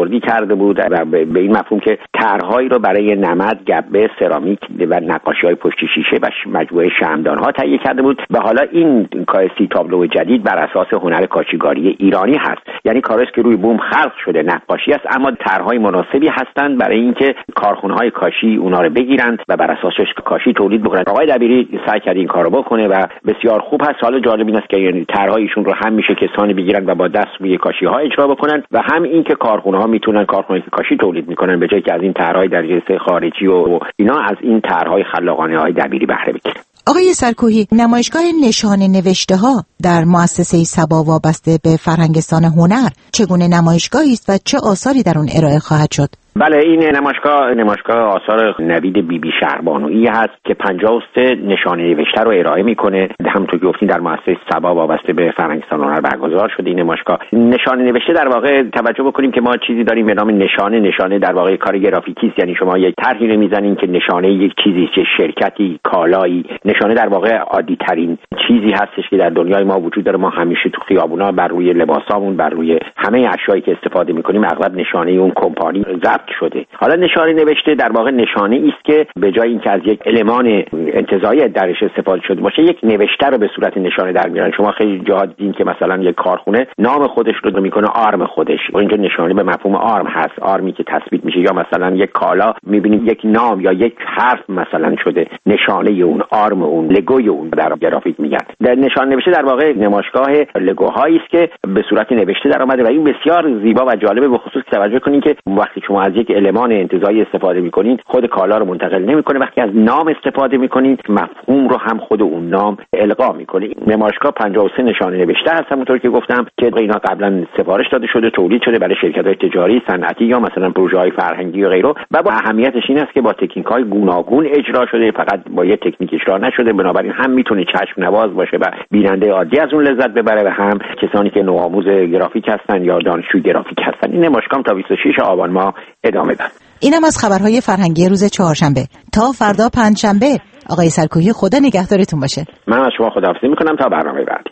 بزرگی کرده بود و به این مفهوم که طرحهایی رو برای نمد، گبه، سرامیک و نقاشی‌های پشت شیشه و مجموعه شمعدان‌ها تهیه کرده بود و حالا این سی تابلو جدید بر اساس هنر کاشیگاری ایرانی هست. یعنی کاراست که روی بوم خلق شده نقاشی است، اما طرح‌های مناسبی هستند برای اینکه کارخونه‌های کاشی اونا رو بگیرند و بر اساسش کاشی تولید بکنند. آقای دبیری سعی کرد این کارو بکنه و بسیار خوب هست. حالا جالب این است که یعنی طرح‌هایشون رو هم میشه کسانی بگیرن و با دست روی کاشی‌ها اجرا بکنن و هم این که کارخونه‌ها میتونن کارخونه‌ای که کاشی تولید میکنن به جای که از این طرح‌های درجه سه خارجی و اینا از این طرح‌های خلاقانه‌های دبیری بهره بگیرن. آقای سرکوهی، نمایشگاه نشان نوشته ها در مؤسسه سبا وابسته به فرهنگستان هنر چگونه نمایشگاهی است و چه آثاری در اون ارائه خواهد شد؟ بله، این نمایشگاه نمایشگاه آثار نوید بی بی شهربانویی هست که پنجاه و سه نشانه نوشته رو ارائه میکنه. همونطور که گفتین در مؤسسه سبا وابسته به فرهنگستان هنر برگزار شده این نمایشگاه. نشانه نوشته در واقع توجه بکنیم که ما چیزی داریم به نام نشانه. نشانه در واقع کار گرافیکی است، یعنی شما یک طرحی رو میزنین که نشانه یک چیزی، چه شرکتی، کالایی. نشانه در واقع عادی ترین چیزی هستش که در دنیای ما وجود داره. ما همیشه تو خیابونا بر روی لباسامون، بر روی همه اشیایی که استفاده میکنیم اغلب نشانه اون کمپانی ضبط شده. حالا نشانه نوشته در واقع نشانه است که به جای اینکه از یک المان انتزاعی درش استفاده شده باشه، یک نوشته رو به صورت نشانه در میارن. شما خیلی جا دیدین که مثلا یک کارخونه نام خودش رو میکنه آرم خودش، و اینجا نشانه به مفهوم آرم هست، آرمی که تثبیت میشه. یا مثلا یک کالا میبینید یک نام یا یک حرف مثلا شده نشانه اون، آرم اون، لگوی اون در گرافیک میگن. در نشانه نوشته در واقع نمایشگاه لگوهایی است که به صورت نوشته در اومده و این بسیار زیبا و جالبه. به خصوص توجه کنین که وقتی شما از یک المان انتزاعی استفاده میکنین خود کالا رو منتقل نمیکنه، وقتی از نام استفاده میکنین مفهوم رو هم خود اون نام القا میکنه. نمایشگاه پنجاه و سه نشانه نوشته هست همونطور که گفتم که اینا قبلا سفارش داده شده، تولید شده برای شرکت‌های تجاری، صنعتی یا مثلا پروژه‌های فرهنگی و غیره و با اهمیتش این است که با تکنیک‌های گوناگون اجرا شده، فقط با یه تکنیک اجرا نشده. بنابراین هم میتونه چشم نواز باشه و بیننده عادی از اون لذت ببره و هم کسانی که نوآموز گرافیک هستن یا دانشجوی گرافیک هستن. این نمایشگاه تا بیست و شش آبان ماه ادامه داره. اینم از خبرهای فرهنگی روز چهارشنبه. تا فردا پنجشنبه. آقای سرکوهی خدا نگهدارتون باشه. من از شما خداحافظی میکنم تا برنامه بعدی.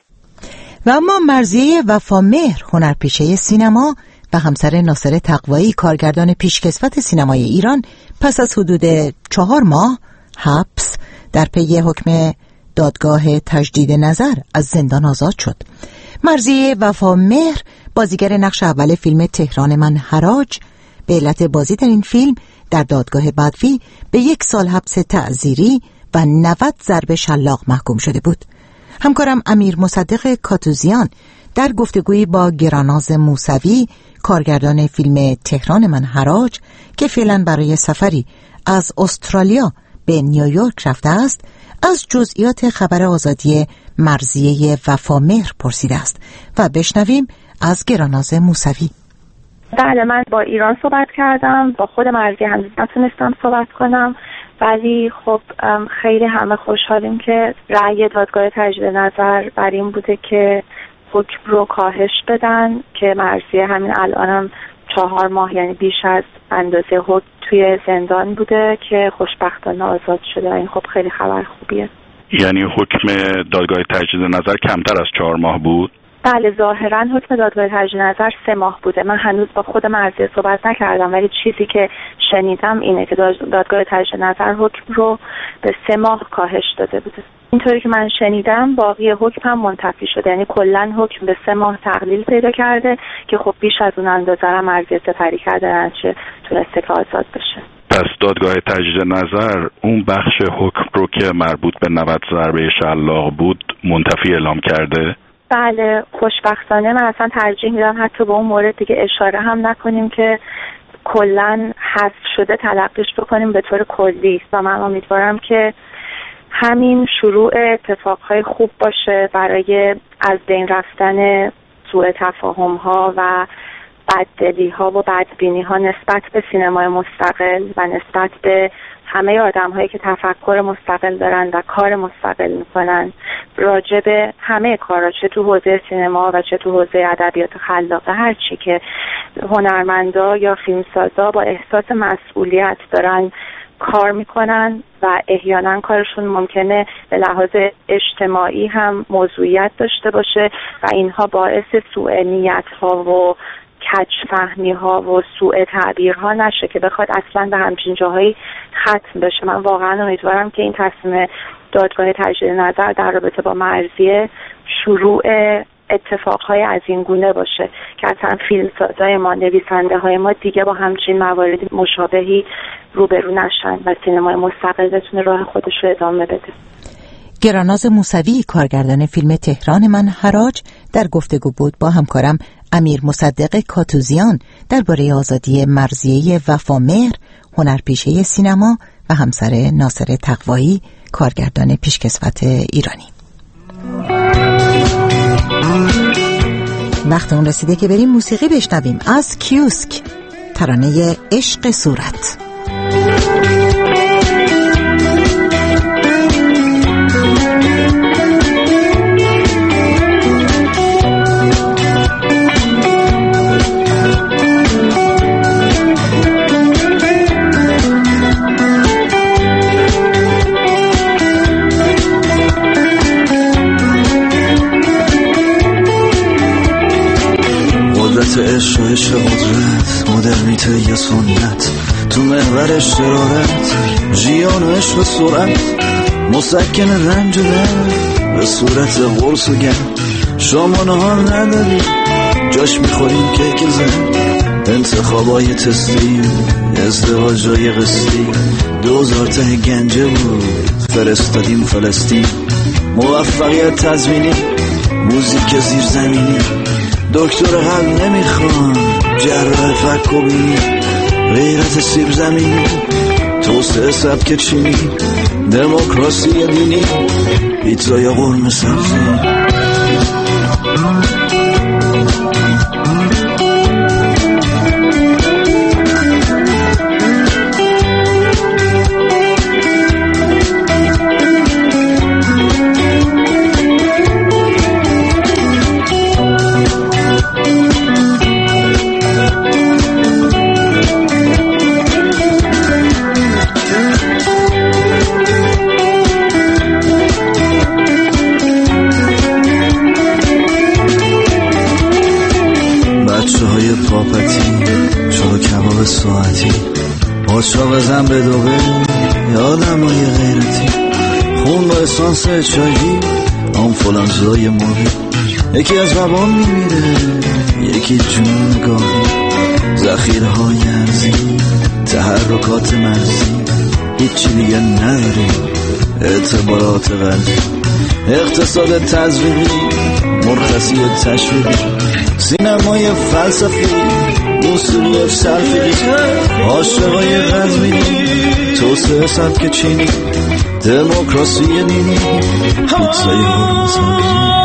و اما مرضیه وفامهر، هنرپیشه سینما و همسر ناصر تقوایی، کارگردان پیشکسوت سینمای ایران، پس از حدود چهار ماه حبس در پی حکم دادگاه تجدید نظر از زندان آزاد شد. مرضیه وفامهر بازیگر نقش اول فیلم تهران من حراج به علت بازی در این فیلم در دادگاه بدوی به یک سال حبس تعزیری و نود ضرب شلاق محکوم شده بود. همکارم امیر مصدق کاتوزیان در گفتگویی با گراناز موسوی، کارگردان فیلم تهران من حراج که فعلا برای سفری از استرالیا به نیویورک رفته است، از جزئیات خبر آزادی مرضیه وفامهر پرسیده است و بشنویم از گراناز موسوی. بله، من با ایران صحبت کردم، با خود مرضیه هنوز نتونستم صحبت کنم، ولی خب خیلی همه خوشحالیم که رأی دادگاه تجدید نظر بر این بوده که حکم رو کاهش بدن که مرضیه همین الانم چهار ماه یعنی بیش از اندازه حکم توی زندان بوده که خوشبختانه آزاد شده. این خب خیلی خبر خوبیه. یعنی حکم دادگاه تجدید نظر کمتر از چهار ماه بود؟ بله، ظاهرا حکم دادگاه تجدید نظر سه ماه بوده. من هنوز با خود مرضیه صحبت نکردم، ولی چیزی که شنیدم اینه که دادگاه تجدید نظر حکم رو به سه ماه کاهش داده بوده. اینطوری که من شنیدم باقی حکم هم منتفی شده، یعنی کلا حکم به سه ماه تقلیل پیدا کرده که خب بیش از اون اندازه هم مرضیه سپری کرده نچه تونسته که آزاد بشه. پس دادگاه تجدید نظر اون بخش حکم رو که مربوط به نود ضربه شلاق بود منتفی اعلام کرده؟ بله، خوشبختانه من اصلا ترجیح میدم حتی به اون مورد دیگه اشاره هم نکنیم که کلن حذف شده تلقیش بکنیم به طور کلی و من امیدوارم که همین شروع اتفاقهای خوب باشه برای از بین رفتن سوء تفاهم ها و بددلی ها و بدبینی ها نسبت به سینمای مستقل و نسبت به همه آدم هایی که تفکر مستقل دارن و کار مستقل میکنن راجع به همه کارا، چه تو حوزه سینما و چه تو حوزه ادبیات خلاقه، هر چی که هنرمندا یا فیلمسازا با احساس مسئولیت دارن کار میکنن و احیانا کارشون ممکنه به لحاظ اجتماعی هم موضوعیت داشته باشه و اینها باعث سوء نیت ها و کج فهمی ها و سوء تعبیرها نشه که بخواد اصلا به همچین جاهایی ختم بشه. من واقعا امیدوارم که این تصمیم دادگاه تجدید نظر در رابطه با مرضیه شروع اتفاقهای از این گونه باشه که اصلا فیلمسازای ما، نویسنده های ما دیگه با همچین موارد مشابهی روبرو نشن و سینمای مستقل بتونه راه خودش رو ادامه بده. گراناز موسوی، کارگردان فیلم تهران من حراج، در گفتگو بود با همکارم امیر مصدق کاتوزیان درباره آزادی مرضیه وفامهر، هنرپیشه سینما و همسر ناصر تقوایی، کارگردان پیشکسوت ایرانی. وقت اون رسیده که بریم موسیقی بشنویم از کیوسک، ترانه عشق صورت. عشق و عشق قدرت، مدرنیته یا سنت، تو محور شرارت، جیان و عشق و سرعت، مسکن رنج و درد به صورت قرص و گرد. شما نهار نداری جاش میخوریم کیک زن، انتخابای تستی، ازدواجای قسطی، دوزار ته گنجه بود فرستادیم فلسطین. موفقیت تضمینی، موزیک زیر زمینی، دکتر قلب نمیخوان، جراح فک و بینی، غیرت سیب زمینی، توسعه سبک چینی، دموکراسی دینی، پیتزا یا قرمه سبزی. ساعتی پاچا بزن به دوبه، یادم های غیرتی، خون با اسانس چایی، آنفولانزای موری، یکی از وبا میمیره، یکی جون گاهی، ذخیره های ارزی، تحرکات مرزی، هیچی دیگه نداری، اعتبارات غربی، اقتصاد تزریقی، مرخصی تشویقی، سینمای فلسفی، موسیقی سلفی، عاشقای غزمینی، توسعه سبک چینی، دموکراسی دینی، پیتزای قرمه سبزی.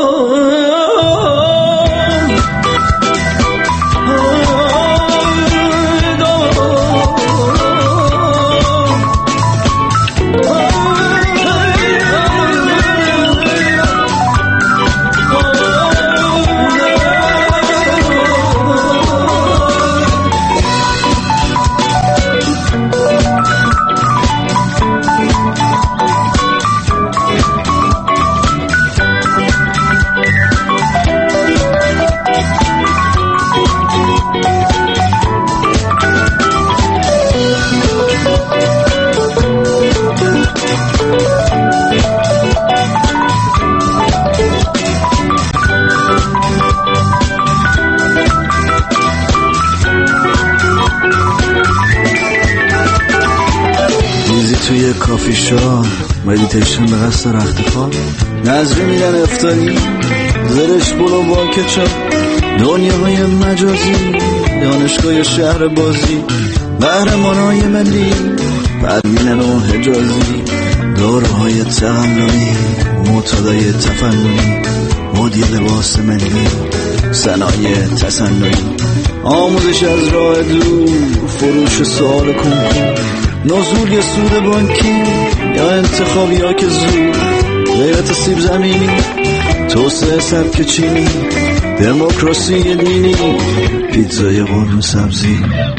توی کافی شاپ مدیتیشن به قصد رخت خواب، نظری میدن افتاری، زرش بلو با کچاپ، دنیاهای مجازی، دانشگاه شهر بازی، قهرمانای ملی، پروینن و حجازی، داروهای تقلبی، معتادای تفننی، مدیر لباس ملی، صنایع تصنعی، آموزش از راه دور، فروش سوال کنکور، نزول یا سود بانکی یا انتخابی ها که زود، غیرت سیب زمینی، توسعه سبک چینی، دموکراسی دینی، پیتزای قرمه سبزی.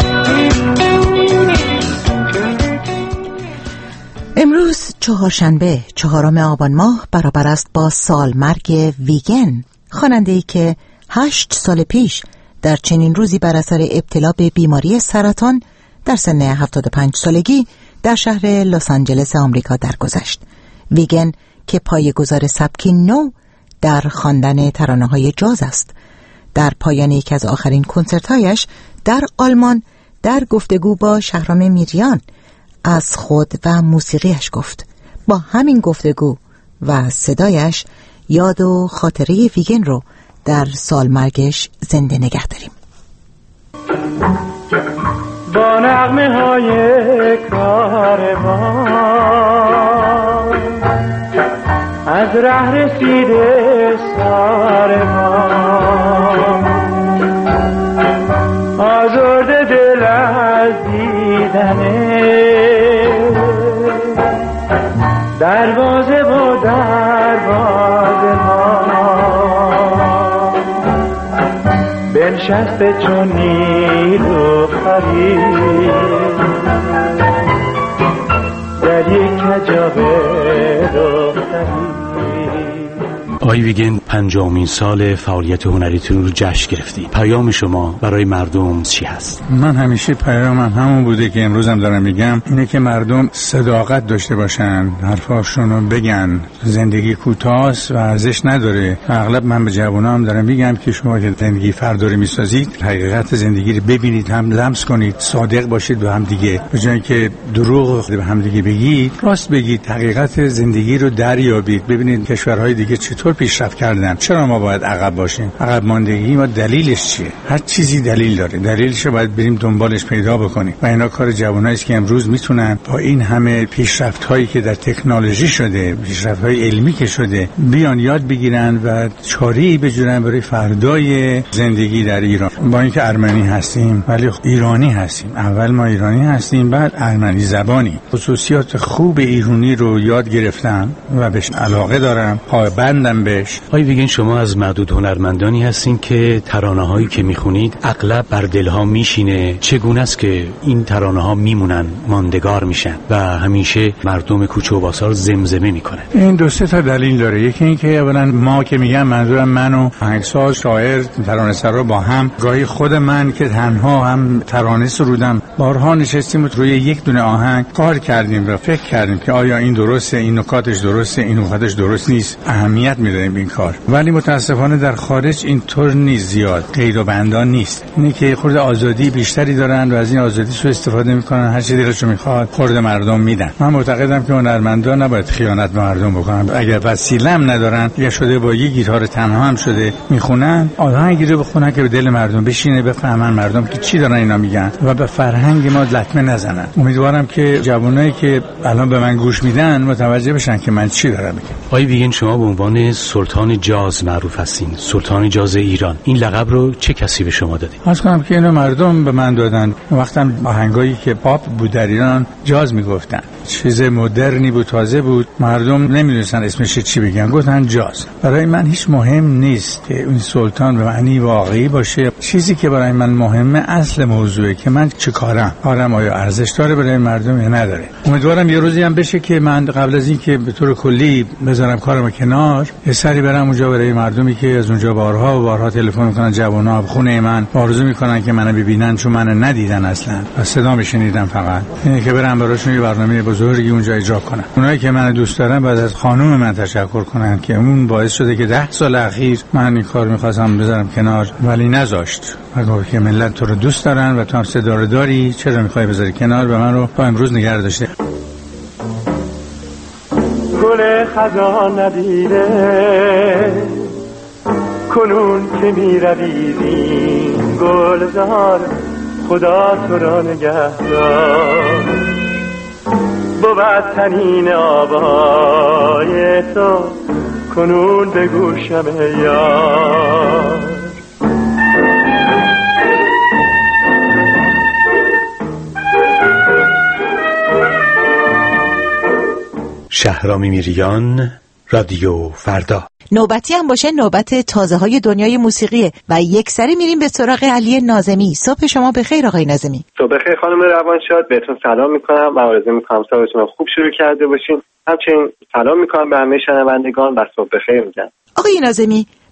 امروز چهارشنبه چهارم آبان ماه برابر است با سالمرگ ویگن، خواننده‌ای که هشت سال پیش در چنین روزی بر اثر ابتلا به بیماری سرطان در سن هفتاد و پنج سالگی در شهر لس آنجلس آمریکا درگذشت. ویگن که پایه‌گذار سبکی نو در خواندن ترانه‌های جاز است، در پایان یکی از آخرین کنسرت‌هایش در آلمان در گفتگو با شهرام میریان از خود و موسیقیش گفت. با همین گفتگو و صدایش یاد و خاطره ویگن رو در سالمرگش زنده نگه داریم. با نغمه های کاروان از ره رسیده ساربان، آزرده دل از دیدنه دروازه و دروازه ما بنشسته چون نیلو خرید در یک کجاب دختری. آقای ویگن، پنجمین سال فعالیت هنریتون رو جشن گرفتید. پیام شما برای مردم چی هست؟ من همیشه پیامم همون بوده که امروز هم دارم میگم، اینه که مردم صداقت داشته باشن، حرفاشون رو بگن. زندگی کوتاست و ارزش نداره. اغلب من به جوانام دارم میگم که شما که زندگی فردا رو میسازید، حقیقت زندگی رو ببینید، هم لمس کنید، صادق باشید به هم دیگه، به جای اینکه دروغ به هم دیگه بگید، راست بگید، حقیقت زندگی رو دریابید. ببینید کشورهای دیگه چطور پیشرفت کردن، چرا ما باید عقب باشیم؟ عقب ماندگی ما دلیلش چیه؟ هر چیزی دلیل داره، دلیلش رو باید بریم دنبالش پیدا بکنیم و اینا کار جوانایی است که امروز میتونن با این همه پیشرفت هایی که در تکنولوژی شده، پیشرفت های علمی که شده، بیان یاد بگیرن و چاره‌ای بجورن برای فردای زندگی در ایران. با اینکه ارمنی هستیم ولی ایرانی هستیم. اول ما ایرانی هستیم، بعد ارمنی زبانی. خصوصیات خوب ایرانی رو یاد گرفتم و بهش علاقه دارم، پایبندم بهش. آقای ویگن، شما از معدود هنرمندانی هستین که ترانه‌هایی که میخونید اغلب بر دلها میشینه. چگونه است که این ترانه‌ها میمونن، ماندگار میشن و همیشه مردم کوچه و بازار زمزمه میکنن؟ این دو سه تا دلیل داره. یکی این که اولا ما که میگم منظورم من و آهنگساز، شاعر، ترانه‌سرا با هم، گاهی خود من که تنها هم ترانه سرودم، بارها نشستیم و روی یک دونه آهنگ کار کردیم و فکر کردیم که آیا این درسته، این نکاتش درسته، این نکاتش درست نیست، اهمیت میدیم این کار. ولی متاسفانه در خارج اینطور نیست، زیاد قید و بندان نیست. اینه که خود آزادی بیشتری دارن و از این آزادی سوء استفاده میکنن، هر چی دلشون میخواد خورد مردم میدن. من معتقدم که هنرمندان نباید خیانت به مردم بکنن. اگر وسیله هم ندارن، یا شده با یه گیتار تنها هم شده میخونن، آهنگی رو بخونن که به دل مردم بشینه، بفهمن مردم که چی دارن اینا میگن و به فرهنگ ما لطمه نزنن. امیدوارم که جوانایی که الان به من گوش میدن متوجه بشن که من چی دارم میگم. آقای ویگن، شما به عنوان سلطان جاز معروف هستین، سلطان جاز ایران. این لقب رو چه کسی به شما داده؟ عرض کنم که اینو مردم به من دادن. وقتم آهنگایی که پاپ بود در ایران جاز میگفتن، چیز مدرنی بود، تازه بود، مردم نمیدونستن اسمش چی بگن، گفتن جاز. برای من هیچ مهم نیست که این سلطان به معنی واقعی باشه. چیزی که برای من مهمه اصل موضوعه که من چه کارم، کارم آیا ارزش داره برای مردم یا نداره. امیدوارم یه روزی هم بشه که من قبل از این که به طور کلی بذارم کارم کنار، یه سری برم اونجا برای مردمی که از اونجا بارها و بارها تلفن میکنن، جوونا خونه من آرزو میکنن که منو ببینن چون منو ندیدن اصلا و صدا بشنیدم، فقط اینه که برم براشون یه برنامه بزرگی اونجا اجرا کنم. اونایی که منو دوست دارن باید از خانم من تشکر کنن که اون باعث شده که ده سال اخیر من این کار میخواستم بذارم کنار ولی نذاشت. گفت که ملت تو رو دوست دارن و تو هم صدا رو داری، چرا میخوای بذاری کنار و من رو تا امروز نگه داشته. گل خزان ندیده کنون که می رویدین گلزار، خدا تو را نگهدار. بود تنین آبای تو کنون به گوشم یار. شهرام میریان، رادیو فردا. نوبتی هم باشه نوبت تازه های دنیای موسیقیه و یک سری میریم به سراغ علی ناظمی. صبح شما بخیر آقای ناظمی. صبح بخیر خانم روانشاد، بهتون سلام میکنم و آرزو میکنم صبحتون خوب شروع کرده باشین. همچنین سلام میکنم به همه شنوندگان و صبح بخیر میگم. آقای ناظمی،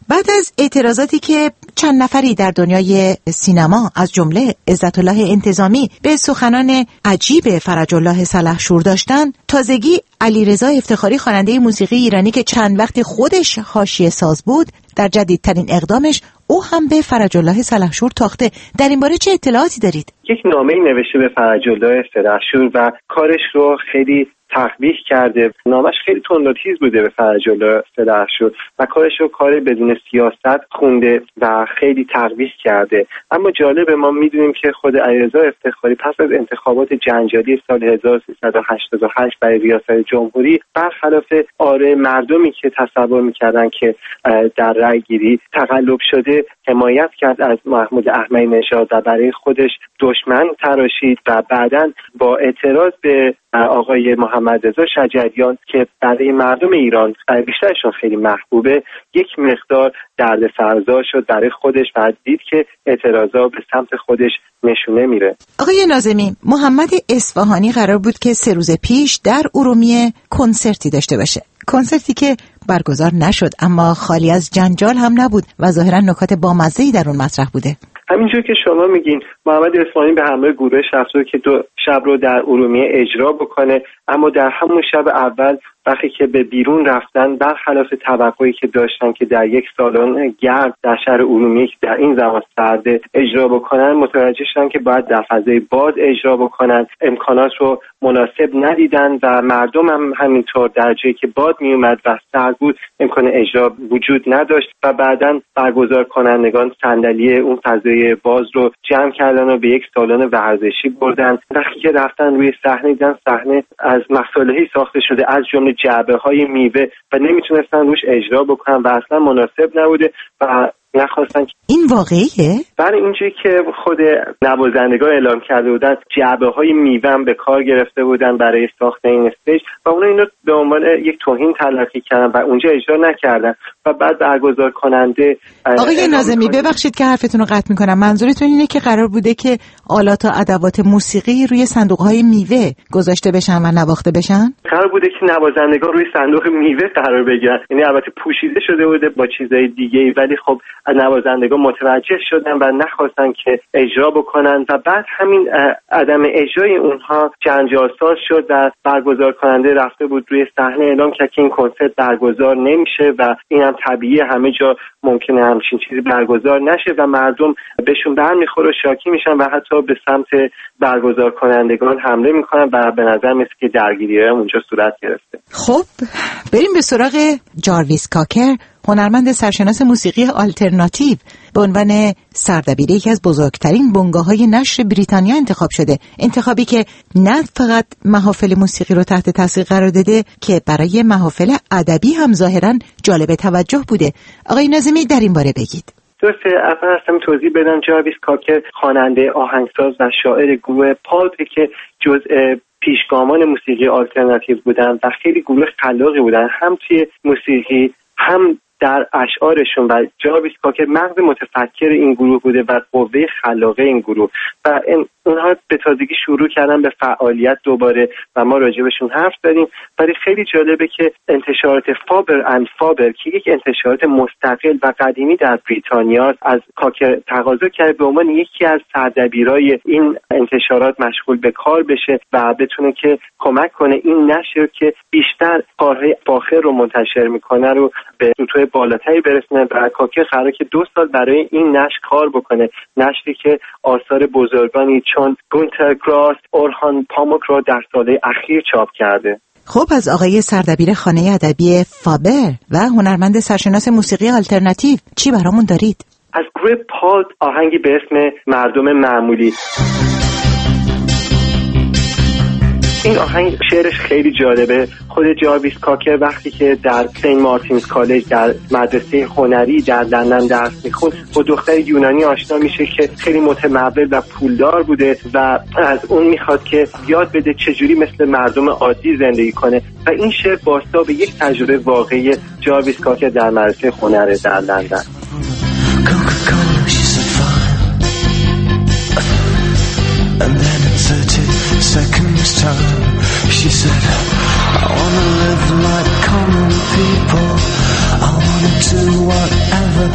بعد از اعتراضاتی که چند نفری در دنیای سینما از جمله عزت الله انتظامی به سخنان عجیب فرج الله سلحشور داشتن، تازگی علیرضا افتخاری خواننده موسیقی ایرانی که چند وقت خودش حاشیه ساز بود، در جدیدترین اقدامش او هم به فرج الله سلحشور تاخته. در این باره چه اطلاعاتی دارید؟ یک نامه نوشته به فرج الله سلحشور و کارش رو خیلی تقبیح کرده. نامش خیلی تند و تیز بوده به فرج الله سلحشور و کارش رو کار بدون سیاست خونده و خیلی تقبیح کرده. اما جالب، ما میدونیم که خود علیرضا افتخاری پس از انتخابات جنجالی سال هزار و سیصد و هشتاد و هشت برای ریاست جمهوری، برخلاف آره مردمی که تصور میکردن که در رأی گیری تقلب شده، حمایت کرد از محمود احمدی نژاد و برای خودش دشمن تراشید و بعداً با اعتراض به آقای محمد رضا شجریان که برای مردم ایران بیشترشون خیلی محبوبه، یک مقدار دردسرزا شد برای خودش و دید که اعتراضا به سمت خودش نشونه میره. آقای ناظمی، محمد اصفهانی قرار بود که سه روز پیش در ارومیه کنسرتی داشته باشه، کنسرتی که برگزار نشد اما خالی از جنجال هم نبود و ظاهرا نکات بامزه‌ای در اون مطرح بوده. همینجور که شما میگین، محمد اصفهانی به همراه گروهش رفته که دو شب رو در ارومیه اجرا بکنه، اما در همون شب اول وقتی که به بیرون رفتن، برخلاف توقعی که داشتن که در یک سالن گرد در شهر ارومیه که در این زمان سرده اجرا بکنن، متوجه شدن که باید در فضای باز اجرا بکنن. امکانات رو مناسب ندیدن و مردم هم همینطور در جایی که باد می اومد و سرد بود امکان اجرا وجود نداشت و بعداً برگزار کنندگان صندلی اون فضای باز رو جمع کردن و به یک سالن ورزشی بردن. وقتی که رفتن روی صحنه، دیدن صحنه از مصالحی ساخته شده، از جمله جعبه های میوه و نمیتونستن روش اجرا بکنن و اصلا مناسب نبوده و نخواستن. این واقعیه؟ برای اینجایی که خود نوازندگان اعلام کرده بودن جعبه های میوه هم به کار گرفته بودن برای ساخت این استیج و اونا اینو به عنوان یک توهین تلقی کردن و اونجا اجرا نکردن و بعد برگزار کننده. آقای ناظمی ببخشید که حرفتون رو قطع میکنم، منظورتون اینه که قرار بوده که آلات و ادوات موسیقی روی صندوق های میوه گذاشته بشن و نواخته بشن؟ قرار بوده که نوازندگان روی صندوق میوه قرار بگیرن، یعنی البته پوشیده شده بوده با چیزای دیگه، ولی خب نوازندگان متوجه شدن و نخواستن که اجرا بکنن و بعد همین عدم اجرای اونها جنجال ساز شد و برگزار کننده رفته بود روی صحنه اعلام کرد که این کنسرت برگزار نمیشه و این هم طبیعیه، همه جا ممکنه همچین چیزی برگزار نشه و مردم بهشون برمیخوره و شاکی میشن و حتی به سمت برگزار کنندگان حمله میکنن و به نظر میاد که درگیری‌ها اونجا صورت گرفته. خب بریم به سراغ جارویس کاکر، هنرمند سرشناس موسیقی آلترناتیو، به عنوان سردبیر یکی از بزرگترین بنگاه‌های نشر بریتانیا انتخاب شده. انتخابی که نه فقط محافل موسیقی رو تحت تاثیر قرار داده که برای محافل ادبی هم ظاهراً جالب توجه بوده. آقای ناظمی در این باره بگید. درسته، اول هستم توضیح بدم جارویس کاکر خواننده، آهنگساز و شاعر گروه پالپ که جزء پیشگامان موسیقی آلترناتیو بودن و خیلی گروه خلاقی بودن، هم توی موسیقی هم در اشعارشون و جارویس کاکر مغز متفکر این گروه بوده و قوه خلاقه این گروه و اونها به تازگی شروع کردن به فعالیت دوباره و ما راجبشون حرف زدیم. ولی خیلی جالبه که انتشارات فابر اند فابر که یک انتشارات مستقل و قدیمی در بریتانیا از کاکر تقاضا کرده به عنوان یکی از سردبیرای این انتشارات مشغول به کار بشه و بتونه که کمک کنه این نشر که بیشتر کارهای فاخر رو منتشر میکنه رو به سطوح بالاتری برسونه و کاکر قراره که دو سال برای این نشر کار بکنه، نشری که آثار بزرگانی چون گونتر گراس، اورهان پاموک را در سالهای اخیر چاپ کرده. خب از آقای سردبیر خانه ادبی فابر و هنرمند سرشناس موسیقی آلترناتیو چی برامون دارید؟ از گروه پالپ آهنگی به اسم مردم معمولی. این آهنگ شعرش خیلی جالبه. خود جارویس کاکر وقتی که در سین مارتینز کالج در مدرسه هنری در لندن درس میخوند با دختر یونانی آشنا میشه که خیلی متمول و پولدار بوده و از اون میخواد که یاد بده چجوری مثل مردم عادی زندگی کنه و این شعر بازتاب یک تجربه واقعی جارویس کاکر در مدرسه هنر در لندن. Seconds time, she said, I wanna live like common people. I wanna do whatever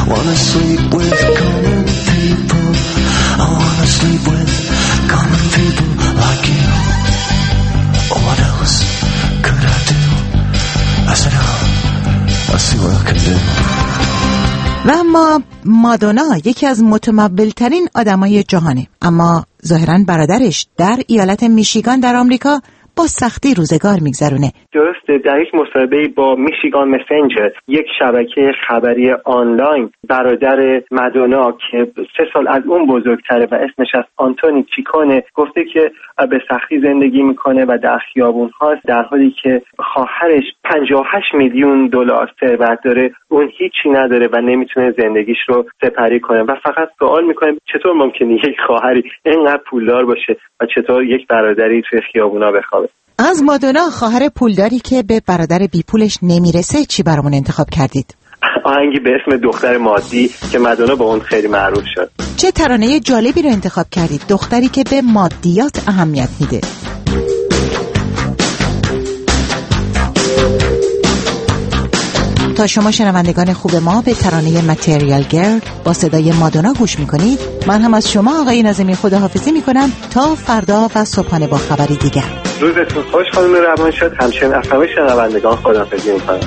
wanna sleep with common people. I wanna sleep with common people like you. What else could I do? I said, oh, I'll see what I can do. و اما مادونا یکی از متمول‌ترین آدمای جهانه، اما ظاهراً برادرش در ایالت میشیگان در آمریکا با سختی روزگار میگذرونه. درسته، در یک مصاحبه با میشیگان مسنجر، یک شبکه خبری آنلاین، برادر مادونا که سه سال از اون بزرگتره و اسمش از آنتونی چیکونه، گفته که به سختی زندگی میکنه و در خیابون هاست، در حالی که خواهرش پنجاه و هشت میلیون دلار ثروت داره، اون هیچی نداره و نمیتونه زندگیش رو سپری کنه و فقط سوال میکنه چطور ممکنه یک خواهری اینقدر پولدار باشه و چطور یک برادری توی خیابونا بخوابه. از مادونا خواهر پولداری که به برادر بی پولش نمیرسه چی برامون انتخاب کردید؟ آهنگی به اسم دختر مادی که مادونا با اون خیلی معروف شد. چه ترانه جالبی رو انتخاب کردید، دختری که به مادیات اهمیت میده. تا شما شنوندگان خوب ما به ترانه متریال گرل با صدای مادونا گوش میکنید، من هم از شما آقای ناظمی خداحافظی میکنم تا فردا و صبحانه با خبری دیگر. روزتون خوش خانم روانشاد. همچنین از همه شنوندگان خداحافظی میکنم.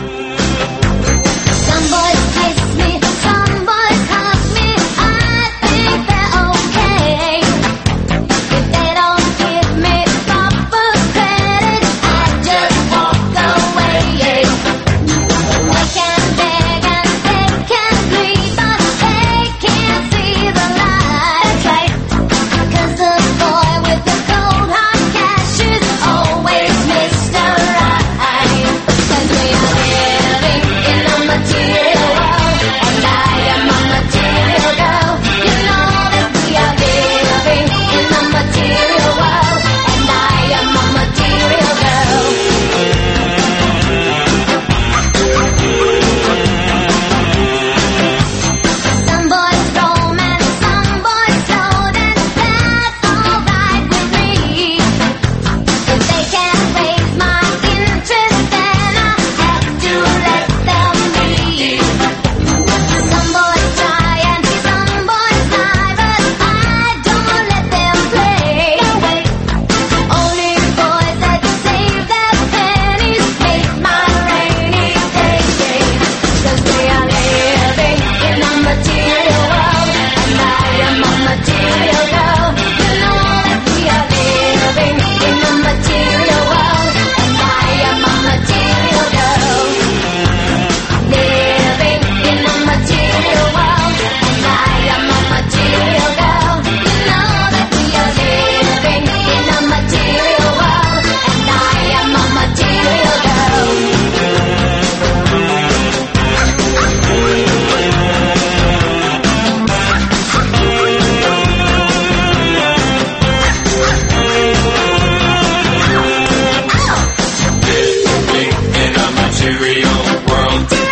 material world.